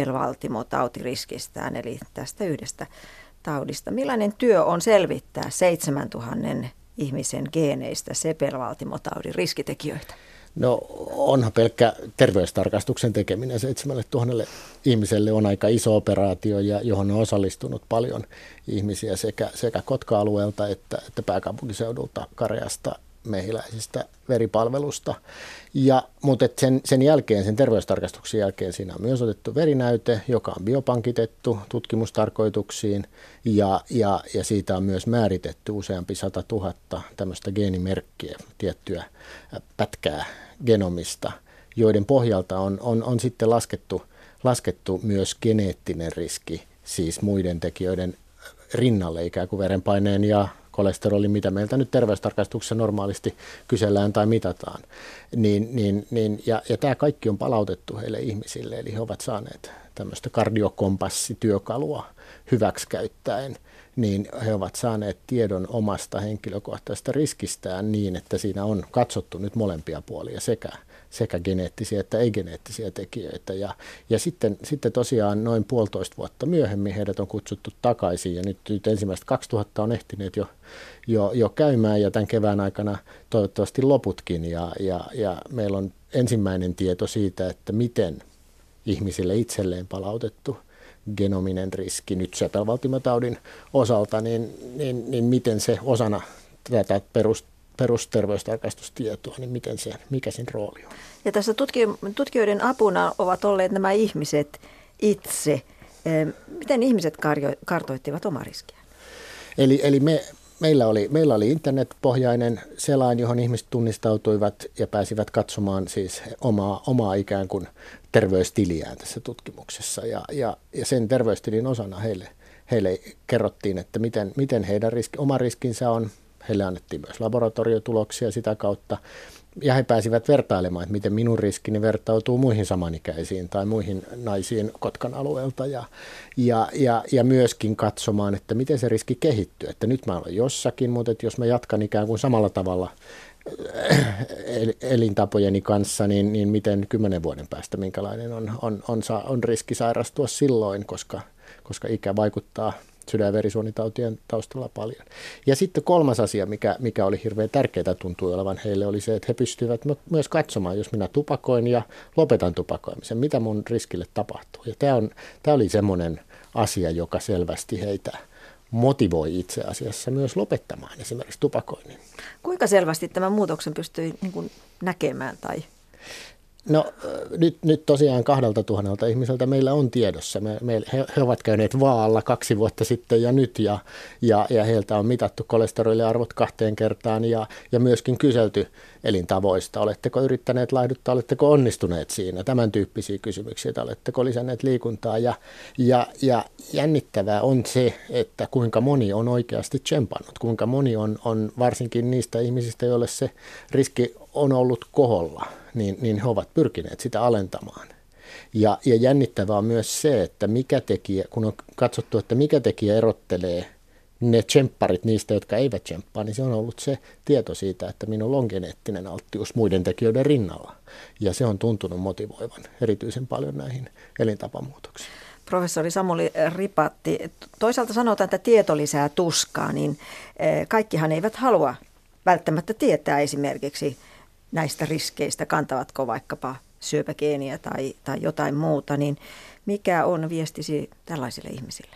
sepelvaltimotautiriskistään, eli tästä yhdestä taudista. Millainen työ on selvittää seitsemäntuhannen ihmisen geeneistä sepelvaltimotaudin riskitekijöitä? No onhan pelkkä terveystarkastuksen tekeminen seitsemälle tuhannelle ihmiselle on aika iso operaatio, ja johon on osallistunut paljon ihmisiä sekä, sekä Kotka-alueelta että, että pääkaupunkiseudulta, Kareasta, Mehiläisistä, veripalvelusta. Ja, mutta sen, sen jälkeen, sen terveystarkastuksen jälkeen siinä on myös otettu verinäyte, joka on biopankitettu tutkimustarkoituksiin, ja, ja, ja siitä on myös määritetty useampi sata tuhatta tämmöistä geenimerkkiä, tiettyä pätkää genomista, joiden pohjalta on, on, on sitten laskettu, laskettu myös geneettinen riski, siis muiden tekijöiden rinnalle, ikään kuin verenpaineen ja kolesteroli, mitä meiltä nyt terveystarkastuksessa normaalisti kysellään tai mitataan. Niin, niin, niin, ja, ja tämä kaikki on palautettu heille ihmisille, eli he ovat saaneet tämmöistä kardiokompassityökalua hyväksikäyttäen, niin he ovat saaneet tiedon omasta henkilökohtaisesta riskistään niin, että siinä on katsottu nyt molempia puolia, sekä, sekä geneettisiä että ei-geneettisiä tekijöitä. Ja, ja sitten, sitten tosiaan noin puolitoista vuotta myöhemmin heidät on kutsuttu takaisin, ja nyt, nyt ensimmäistä kaksituhatta on ehtineet jo, jo, jo käymään, ja tämän kevään aikana toivottavasti loputkin, ja, ja, ja meillä on ensimmäinen tieto siitä, että miten ihmisille itselleen palautettu genominen riski nyt sepelvaltimotaudin osalta, niin, niin, niin miten se osana tätä perus, perusterveystarkastustietoa, niin miten se, mikä sen rooli on. Ja tässä tutkijoiden apuna ovat olleet nämä ihmiset itse. Miten ihmiset kartoittivat omaa riskiä? Eli, eli me, meillä, oli, meillä oli internetpohjainen selain, johon ihmiset tunnistautuivat ja pääsivät katsomaan siis omaa, omaa ikään kuin terveystiliään tässä tutkimuksessa. Ja, ja, ja sen terveystilin osana heille, heille kerrottiin, että miten, miten heidän riski, oma riskinsä on. Heille annettiin myös laboratoriotuloksia sitä kautta. Ja he pääsivät vertailemaan, että miten minun riskini vertautuu muihin samanikäisiin tai muihin naisiin Kotkan alueelta. Ja, ja, ja, ja myöskin katsomaan, että miten se riski kehittyy. Että nyt mä olen jossakin, mutta että jos mä jatkan ikään kuin samalla tavalla elintapojeni kanssa, niin, niin miten kymmenen vuoden päästä, minkälainen on, on, on, on riski sairastua silloin, koska, koska ikä vaikuttaa sydän- ja verisuonitautien taustalla paljon. Ja sitten kolmas asia, mikä, mikä oli hirveän tärkeää tuntui olevan heille, oli se, että he pystyivät myös katsomaan, jos minä tupakoin ja lopetan tupakoimisen, mitä mun riskille tapahtuu. Ja tämä, on, tämä oli semmoinen asia, joka selvästi heitä motivoi itse asiassa myös lopettamaan esimerkiksi tupakoinnin. Kuinka selvästi tämän muutoksen pystyi niin kuin näkemään tai? No nyt, nyt tosiaan kahdelta tuhannelta ihmiseltä meillä on tiedossa. Me, me, he, he ovat käyneet vaalla kaksi vuotta sitten ja nyt ja, ja, ja heiltä on mitattu kolesteroliarvot kahteen kertaan ja, ja myöskin kyselty elintavoista. Oletteko yrittäneet laihduttaa, oletteko onnistuneet siinä? Tämän tyyppisiä kysymyksiä, että oletteko lisänneet liikuntaa. Ja, ja, ja jännittävää on se, että kuinka moni on oikeasti tsempannut, kuinka moni on, on varsinkin niistä ihmisistä, joille se riski on ollut koholla. Niin, niin he ovat pyrkineet sitä alentamaan. Ja, ja jännittävää on myös se, että mikä tekijä, kun on katsottu, että mikä tekijä erottelee ne tsempparit niistä, jotka eivät tsemppaa, niin se on ollut se tieto siitä, että minulla on geneettinen alttius muiden tekijöiden rinnalla. Ja se on tuntunut motivoivan erityisen paljon näihin elintapamuutoksiin. Professori Samuli Ripatti, toisaalta sanotaan, että tieto lisää tuskaa, niin kaikkihan eivät halua välttämättä tietää esimerkiksi näistä riskeistä, kantavatko vaikkapa syöpägeeniä tai, tai jotain muuta, niin mikä on viestisi tällaisille ihmisille?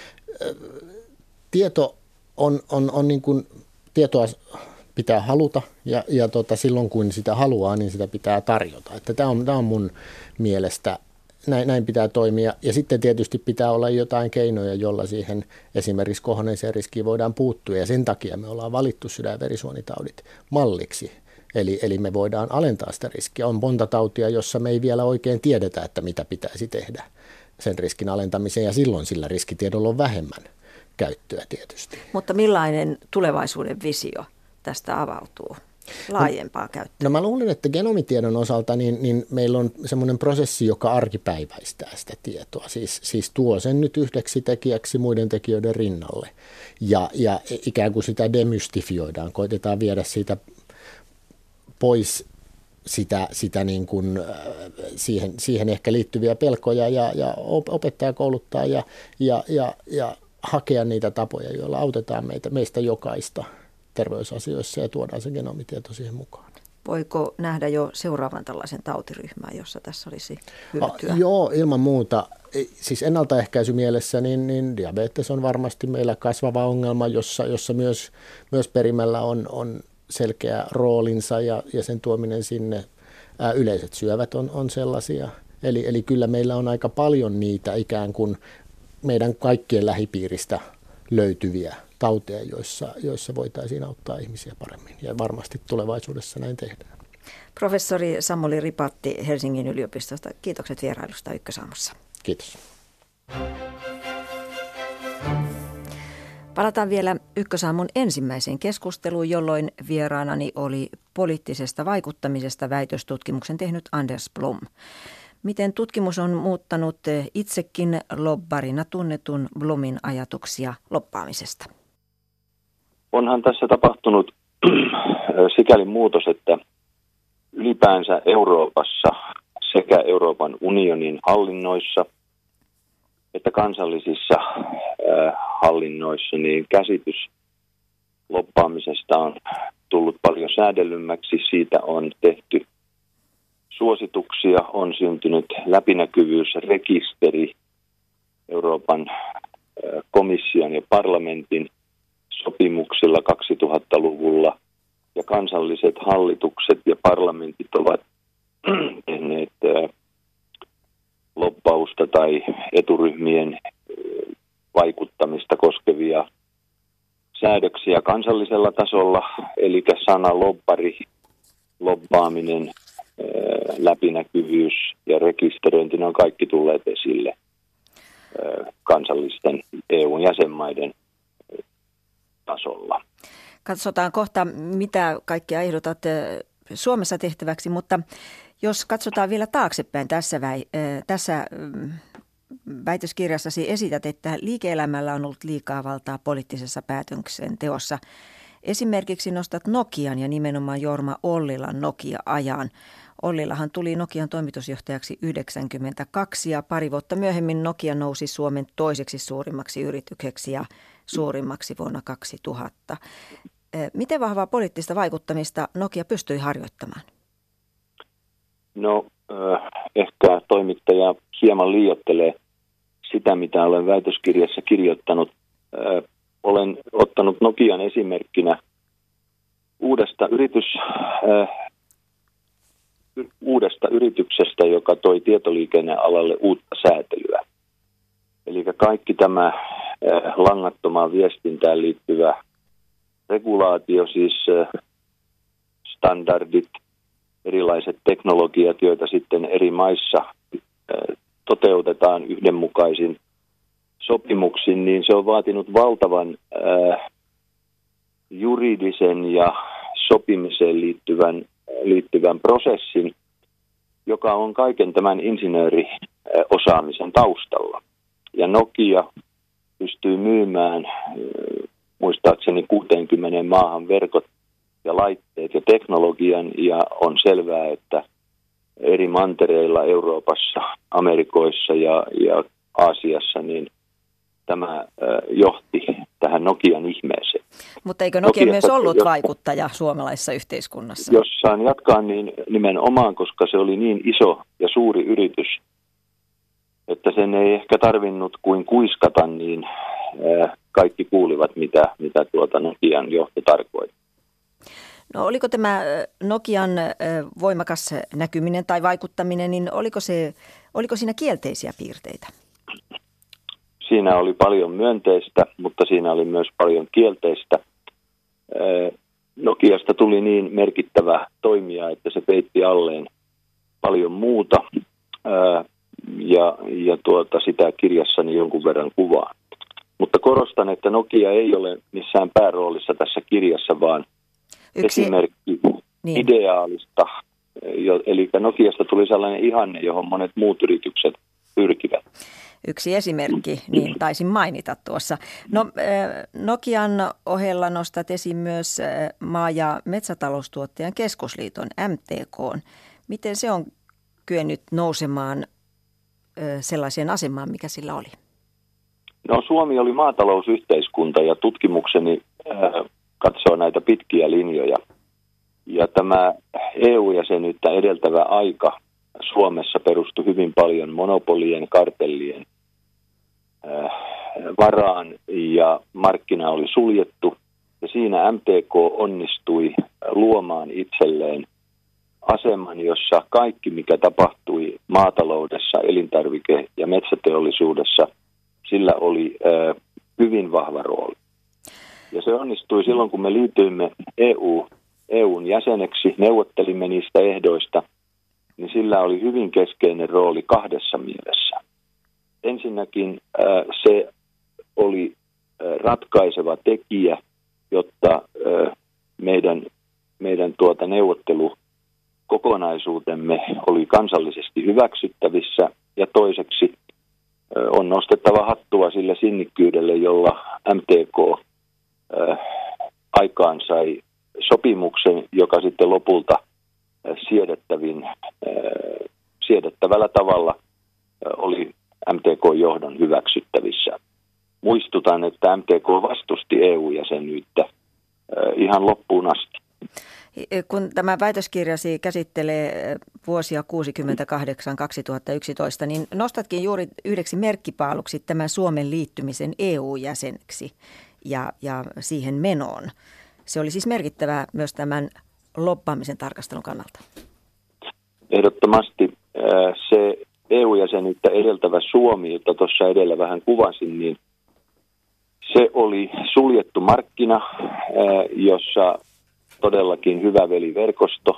Tieto on, on, on niin kuin, tietoa pitää haluta ja, ja tota, silloin kun sitä haluaa, niin sitä pitää tarjota. Että tämä on, tämä on mun mielestä, näin, näin pitää toimia. Ja sitten tietysti pitää olla jotain keinoja, jolla siihen esimerkiksi kohonneeseen riskiin voidaan puuttua. Ja sen takia me ollaan valittu sydän- ja verisuonitaudit malliksi. Eli, eli me voidaan alentaa sitä riskiä. On monta tautia, jossa me ei vielä oikein tiedetä, että mitä pitäisi tehdä sen riskin alentamiseen, ja silloin sillä riskitiedolla on vähemmän käyttöä tietysti. Mutta millainen tulevaisuuden visio tästä avautuu? Laajempaa käyttöä. No mä luulen, että genomitiedon osalta niin, niin meillä on semmoinen prosessi, joka arkipäiväistää sitä tietoa. Siis, siis tuo sen nyt yhdeksi tekijäksi muiden tekijöiden rinnalle. Ja, ja ikään kuin sitä demystifioidaan, koitetaan viedä siitä pois sitä, sitä niin kuin, siihen, siihen ehkä liittyviä pelkoja ja, ja opettaa kouluttaa ja, ja, ja, ja hakea niitä tapoja, joilla autetaan meitä, meistä jokaista terveysasioissa ja tuodaan se genomitieto siihen mukaan. Voiko nähdä jo seuraavan tällaisen tautiryhmän, jossa tässä olisi hyötyä? Ah, joo, ilman muuta. Siis ennaltaehkäisymielessä niin, niin diabetes on varmasti meillä kasvava ongelma, jossa, jossa myös, myös perimällä on, on selkeä roolinsa ja, ja sen tuominen sinne. Ää, yleiset syövät on, on sellaisia. Eli, eli kyllä meillä on aika paljon niitä ikään kuin meidän kaikkien lähipiiristä löytyviä tauteja, joissa, joissa voitaisiin auttaa ihmisiä paremmin. Ja varmasti tulevaisuudessa näin tehdään. Professori Samuli Ripatti Helsingin yliopistosta. Kiitokset vierailusta Ykkösaamussa. Kiitos. Palataan vielä Ykkösaamun ensimmäiseen keskusteluun, jolloin vieraanani oli poliittisesta vaikuttamisesta väitöstutkimuksen tehnyt Anders Blom. Miten tutkimus on muuttanut itsekin lobbarina tunnetun Blomin ajatuksia lobbaamisesta? Onhan tässä tapahtunut sikäli muutos, että ylipäänsä Euroopassa sekä Euroopan unionin hallinnoissa että kansallisissa hallinnoissa niin käsitys lobbaamisesta on tullut paljon säädellymmäksi. Siitä on tehty suosituksia, on syntynyt läpinäkyvyysrekisteri Euroopan komission ja parlamentin sopimuksilla kaksituhattaluvulla, ja kansalliset hallitukset ja parlamentit ovat tehneet lobbausta tai eturyhmien vaikuttamista koskevia säädöksiä kansallisella tasolla, eli sana lobbari, lobbaaminen, läpinäkyvyys ja rekisteröinti, ne on kaikki tulleet esille kansallisten E U:n jäsenmaiden tasolla. Katsotaan kohta, mitä kaikkea ehdotat Suomessa tehtäväksi, mutta jos katsotaan vielä taaksepäin tässä, väi, tässä väitöskirjassasi esität, että liike-elämällä on ollut liikaa valtaa poliittisessa päätöksenteossa. Esimerkiksi nostat Nokian ja nimenomaan Jorma Ollilan Nokia-ajan. Ollilahan tuli Nokian toimitusjohtajaksi yhdeksänkymmentäkaksi ja pari vuotta myöhemmin Nokia nousi Suomen toiseksi suurimmaksi yritykseksi ja suurimmaksi vuonna kaksituhatta. Miten vahvaa poliittista vaikuttamista Nokia pystyi harjoittamaan? No äh, ehkä toimittaja hieman liioittelee sitä, mitä olen väitöskirjassa kirjoittanut. Äh, olen ottanut Nokian esimerkkinä uudesta, yritys, äh, uudesta yrityksestä, joka toi tietoliikennealalle uutta säätelyä. Eli kaikki tämä äh, langattomaan viestintään liittyvä regulaatio, siis äh, standardit, erilaiset teknologiat, joita sitten eri maissa äh, toteutetaan yhdenmukaisin sopimuksin, niin se on vaatinut valtavan äh, juridisen ja sopimiseen liittyvän, liittyvän prosessin, joka on kaiken tämän insinööriosaamisen taustalla. Ja Nokia pystyy myymään äh, muistaakseni kuuteenkymmeneen maahan verkot ja laitteet ja teknologian, ja on selvää, että eri mantereilla Euroopassa, Amerikoissa ja, ja Aasiassa, niin tämä äh, johti tähän Nokian ihmeeseen. Mutta eikö Nokia Nokiasta, myös ollut jos, vaikuttaja suomalaisessa yhteiskunnassa? Jos saan jatkaa, niin nimenomaan, koska se oli niin iso ja suuri yritys, että sen ei ehkä tarvinnut kuin kuiskata, niin äh, kaikki kuulivat, mitä, mitä tuota Nokian johto tarkoitti. No oliko tämä Nokian voimakas näkyminen tai vaikuttaminen, niin oliko, se, oliko siinä kielteisiä piirteitä? Siinä oli paljon myönteistä, mutta siinä oli myös paljon kielteistä. Nokiasta tuli niin merkittävä toimija, että se peitti alleen paljon muuta, ja, ja tuota, sitä kirjassani jonkun verran kuvaan. Mutta korostan, että Nokia ei ole missään pääroolissa tässä kirjassa, vaan Yksi, esimerkki niin. ideaalista, jo, eli Nokiasta tuli sellainen ihanne, johon monet muut yritykset pyrkivät. Yksi esimerkki, niin taisin mainita tuossa. No, Nokian ohella nostat esiin myös maa- ja metsätaloustuottajan keskusliiton M T K:n. Miten se on kyennyt nousemaan sellaiseen asemaan, mikä sillä oli? No, Suomi oli maatalousyhteiskunta ja tutkimukseni äh, katsoo näitä pitkiä linjoja. Ja tämä E U-jäsenyyttä edeltävä aika Suomessa perustui hyvin paljon monopolien, kartellien äh, varaan, ja markkina oli suljettu. Ja siinä M T K onnistui luomaan itselleen aseman, jossa kaikki, mikä tapahtui maataloudessa, elintarvike- ja metsäteollisuudessa, sillä oli äh, hyvin vahva rooli. Ja se onnistui silloin, kun me liityimme E U, E U:n jäseneksi, neuvottelimme niistä ehdoista, niin sillä oli hyvin keskeinen rooli kahdessa mielessä. Ensinnäkin äh, se oli ratkaiseva tekijä, jotta meidän, meidän tuota neuvottelukokonaisuutemme oli kansallisesti hyväksyttävissä. Ja toiseksi on nostettava hattua sille sinnikkyydelle, jolla M T K aikaan sai sopimuksen, joka sitten lopulta siedettävin, siedettävällä tavalla oli M T K-johdon hyväksyttävissä. Muistutan, että M T K vastusti E U-jäsenyyttä ihan loppuun asti. Kun tämä väitöskirjasi käsittelee vuosia kuusikymmentäkahdeksan kaksituhattayksitoista, niin nostatkin juuri yhdeksi merkkipaaluksi tämän Suomen liittymisen E U-jäseneksi ja, ja siihen menoon. Se oli siis merkittävää myös tämän lobbaamisen tarkastelun kannalta. Ehdottomasti se E U-jäsenyyttä edeltävä Suomi, jota tuossa edellä vähän kuvasin, niin se oli suljettu markkina, jossa todellakin hyvä veliverkosto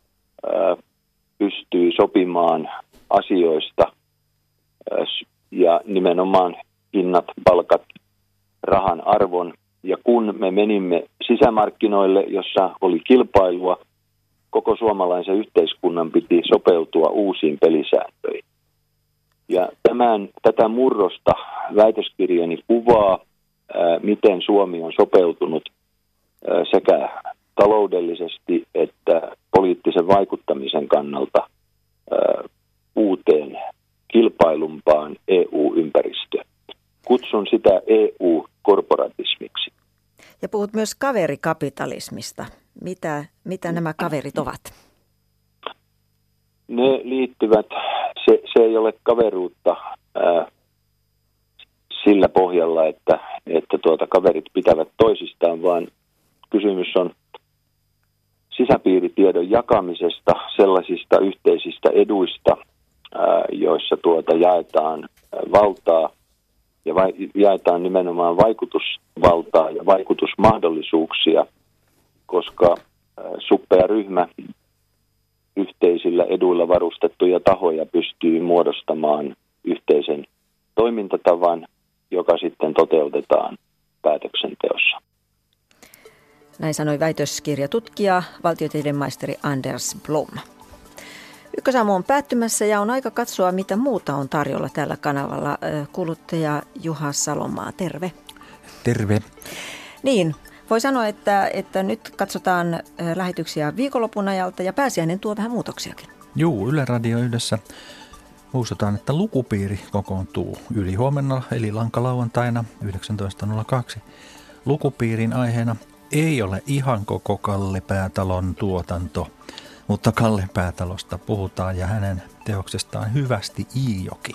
pystyi sopimaan asioista ja nimenomaan hinnat, palkat, rahan arvon. Ja kun me menimme sisämarkkinoille, jossa oli kilpailua, koko suomalaisen yhteiskunnan piti sopeutua uusiin pelisääntöihin. Ja tämän, tätä murrosta väitöskirjani kuvaa, ää, miten Suomi on sopeutunut ää, sekä taloudellisesti että poliittisen vaikuttamisen kannalta ää, uuteen kilpailumpaan E U-ympäristöön. Kutsun sitä E U-korporatismiksi. Ja puhut myös kaverikapitalismista. Mitä, mitä nämä kaverit ovat? Ne liittyvät, se, se ei ole kaveruutta ää, sillä pohjalla, että, että tuota, kaverit pitävät toisistaan, vaan kysymys on sisäpiiritiedon jakamisesta, sellaisista yhteisistä eduista, ää, joissa tuota jaetaan valtaa ja vai, jaetaan nimenomaan vaikutusvaltaa ja vaikutusmahdollisuuksia, koska suppea ryhmä yhteisillä eduilla varustettuja tahoja pystyy muodostamaan yhteisen toimintatavan, joka sitten toteutetaan päätöksenteossa. Näin sanoi väitöskirjatutkija, valtiotieteen maisteri Anders Blom. Ykkösaamu on päättymässä ja on aika katsoa, mitä muuta on tarjolla tällä kanavalla. Kuluttaja Juha Salomaa, terve. Terve. Niin, voi sanoa, että, että nyt katsotaan lähetyksiä viikonlopun ajalta ja pääsiäinen tuo vähän muutoksiakin. Juu, Yle Radio yhdessä. Muistutaan, että lukupiiri kokoontuu ylihuomenna eli lankalauantaina yhdeksäntoista nolla kaksi. Lukupiirin aiheena ei ole ihan koko Kalle Päätalon tuotanto, mutta Kalle Päätalosta puhutaan ja hänen teoksestaan Hyvästi Iijoki.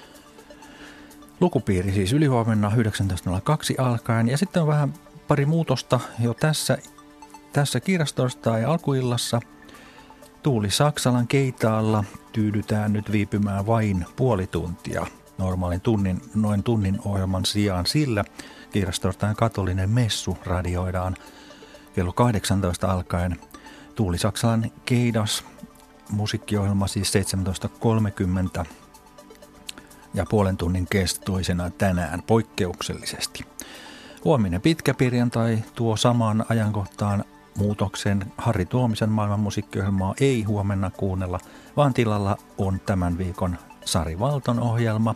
Lukupiiri siis ylihuomenna yhdeksäntoista nolla kaksi alkaen ja sitten on vähän pari muutosta jo tässä, tässä kirjastosta ja alkuillassa. Tuuli Saksalan keitaalla tyydytään nyt viipymään vain puoli tuntia normaalin tunnin, noin tunnin ohjelman sijaan, sillä kirjastortain katolinen messu radioidaan kello kahdeksantoista alkaen. Tuuli Saksalan keidas, musiikkiohjelma siis seitsemäntoista kolmekymmentä ja puolen tunnin kestoisena tänään poikkeuksellisesti. Huominen pitkä perjantai tuo samaan ajankohtaan muutoksen. Harri Tuomisen maailman musiikkiohjelmaa ei huomenna kuunnella, vaan tilalla on tämän viikon Sari Valton ohjelma.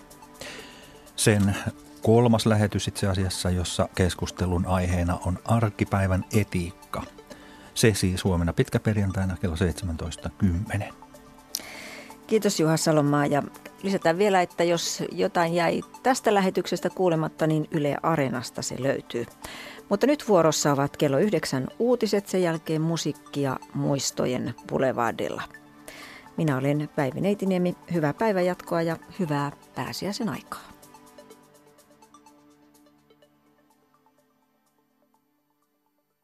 Sen kolmas lähetys itse asiassa, jossa keskustelun aiheena on arkipäivän etiikka. Se siis huomenna pitkäperjantaina kello seitsemäntoista kymmenen. Kiitos Juha Salomaa ja lisätään vielä, että jos jotain jäi tästä lähetyksestä kuulematta, niin Yle Areenasta se löytyy. Mutta nyt vuorossa ovat kello yhdeksän uutiset, sen jälkeen musiikkia muistojen Boulevardilla. Minä olen Päivi Neitiniemi, hyvää päivänjatkoa ja hyvää pääsiäisen aikaa.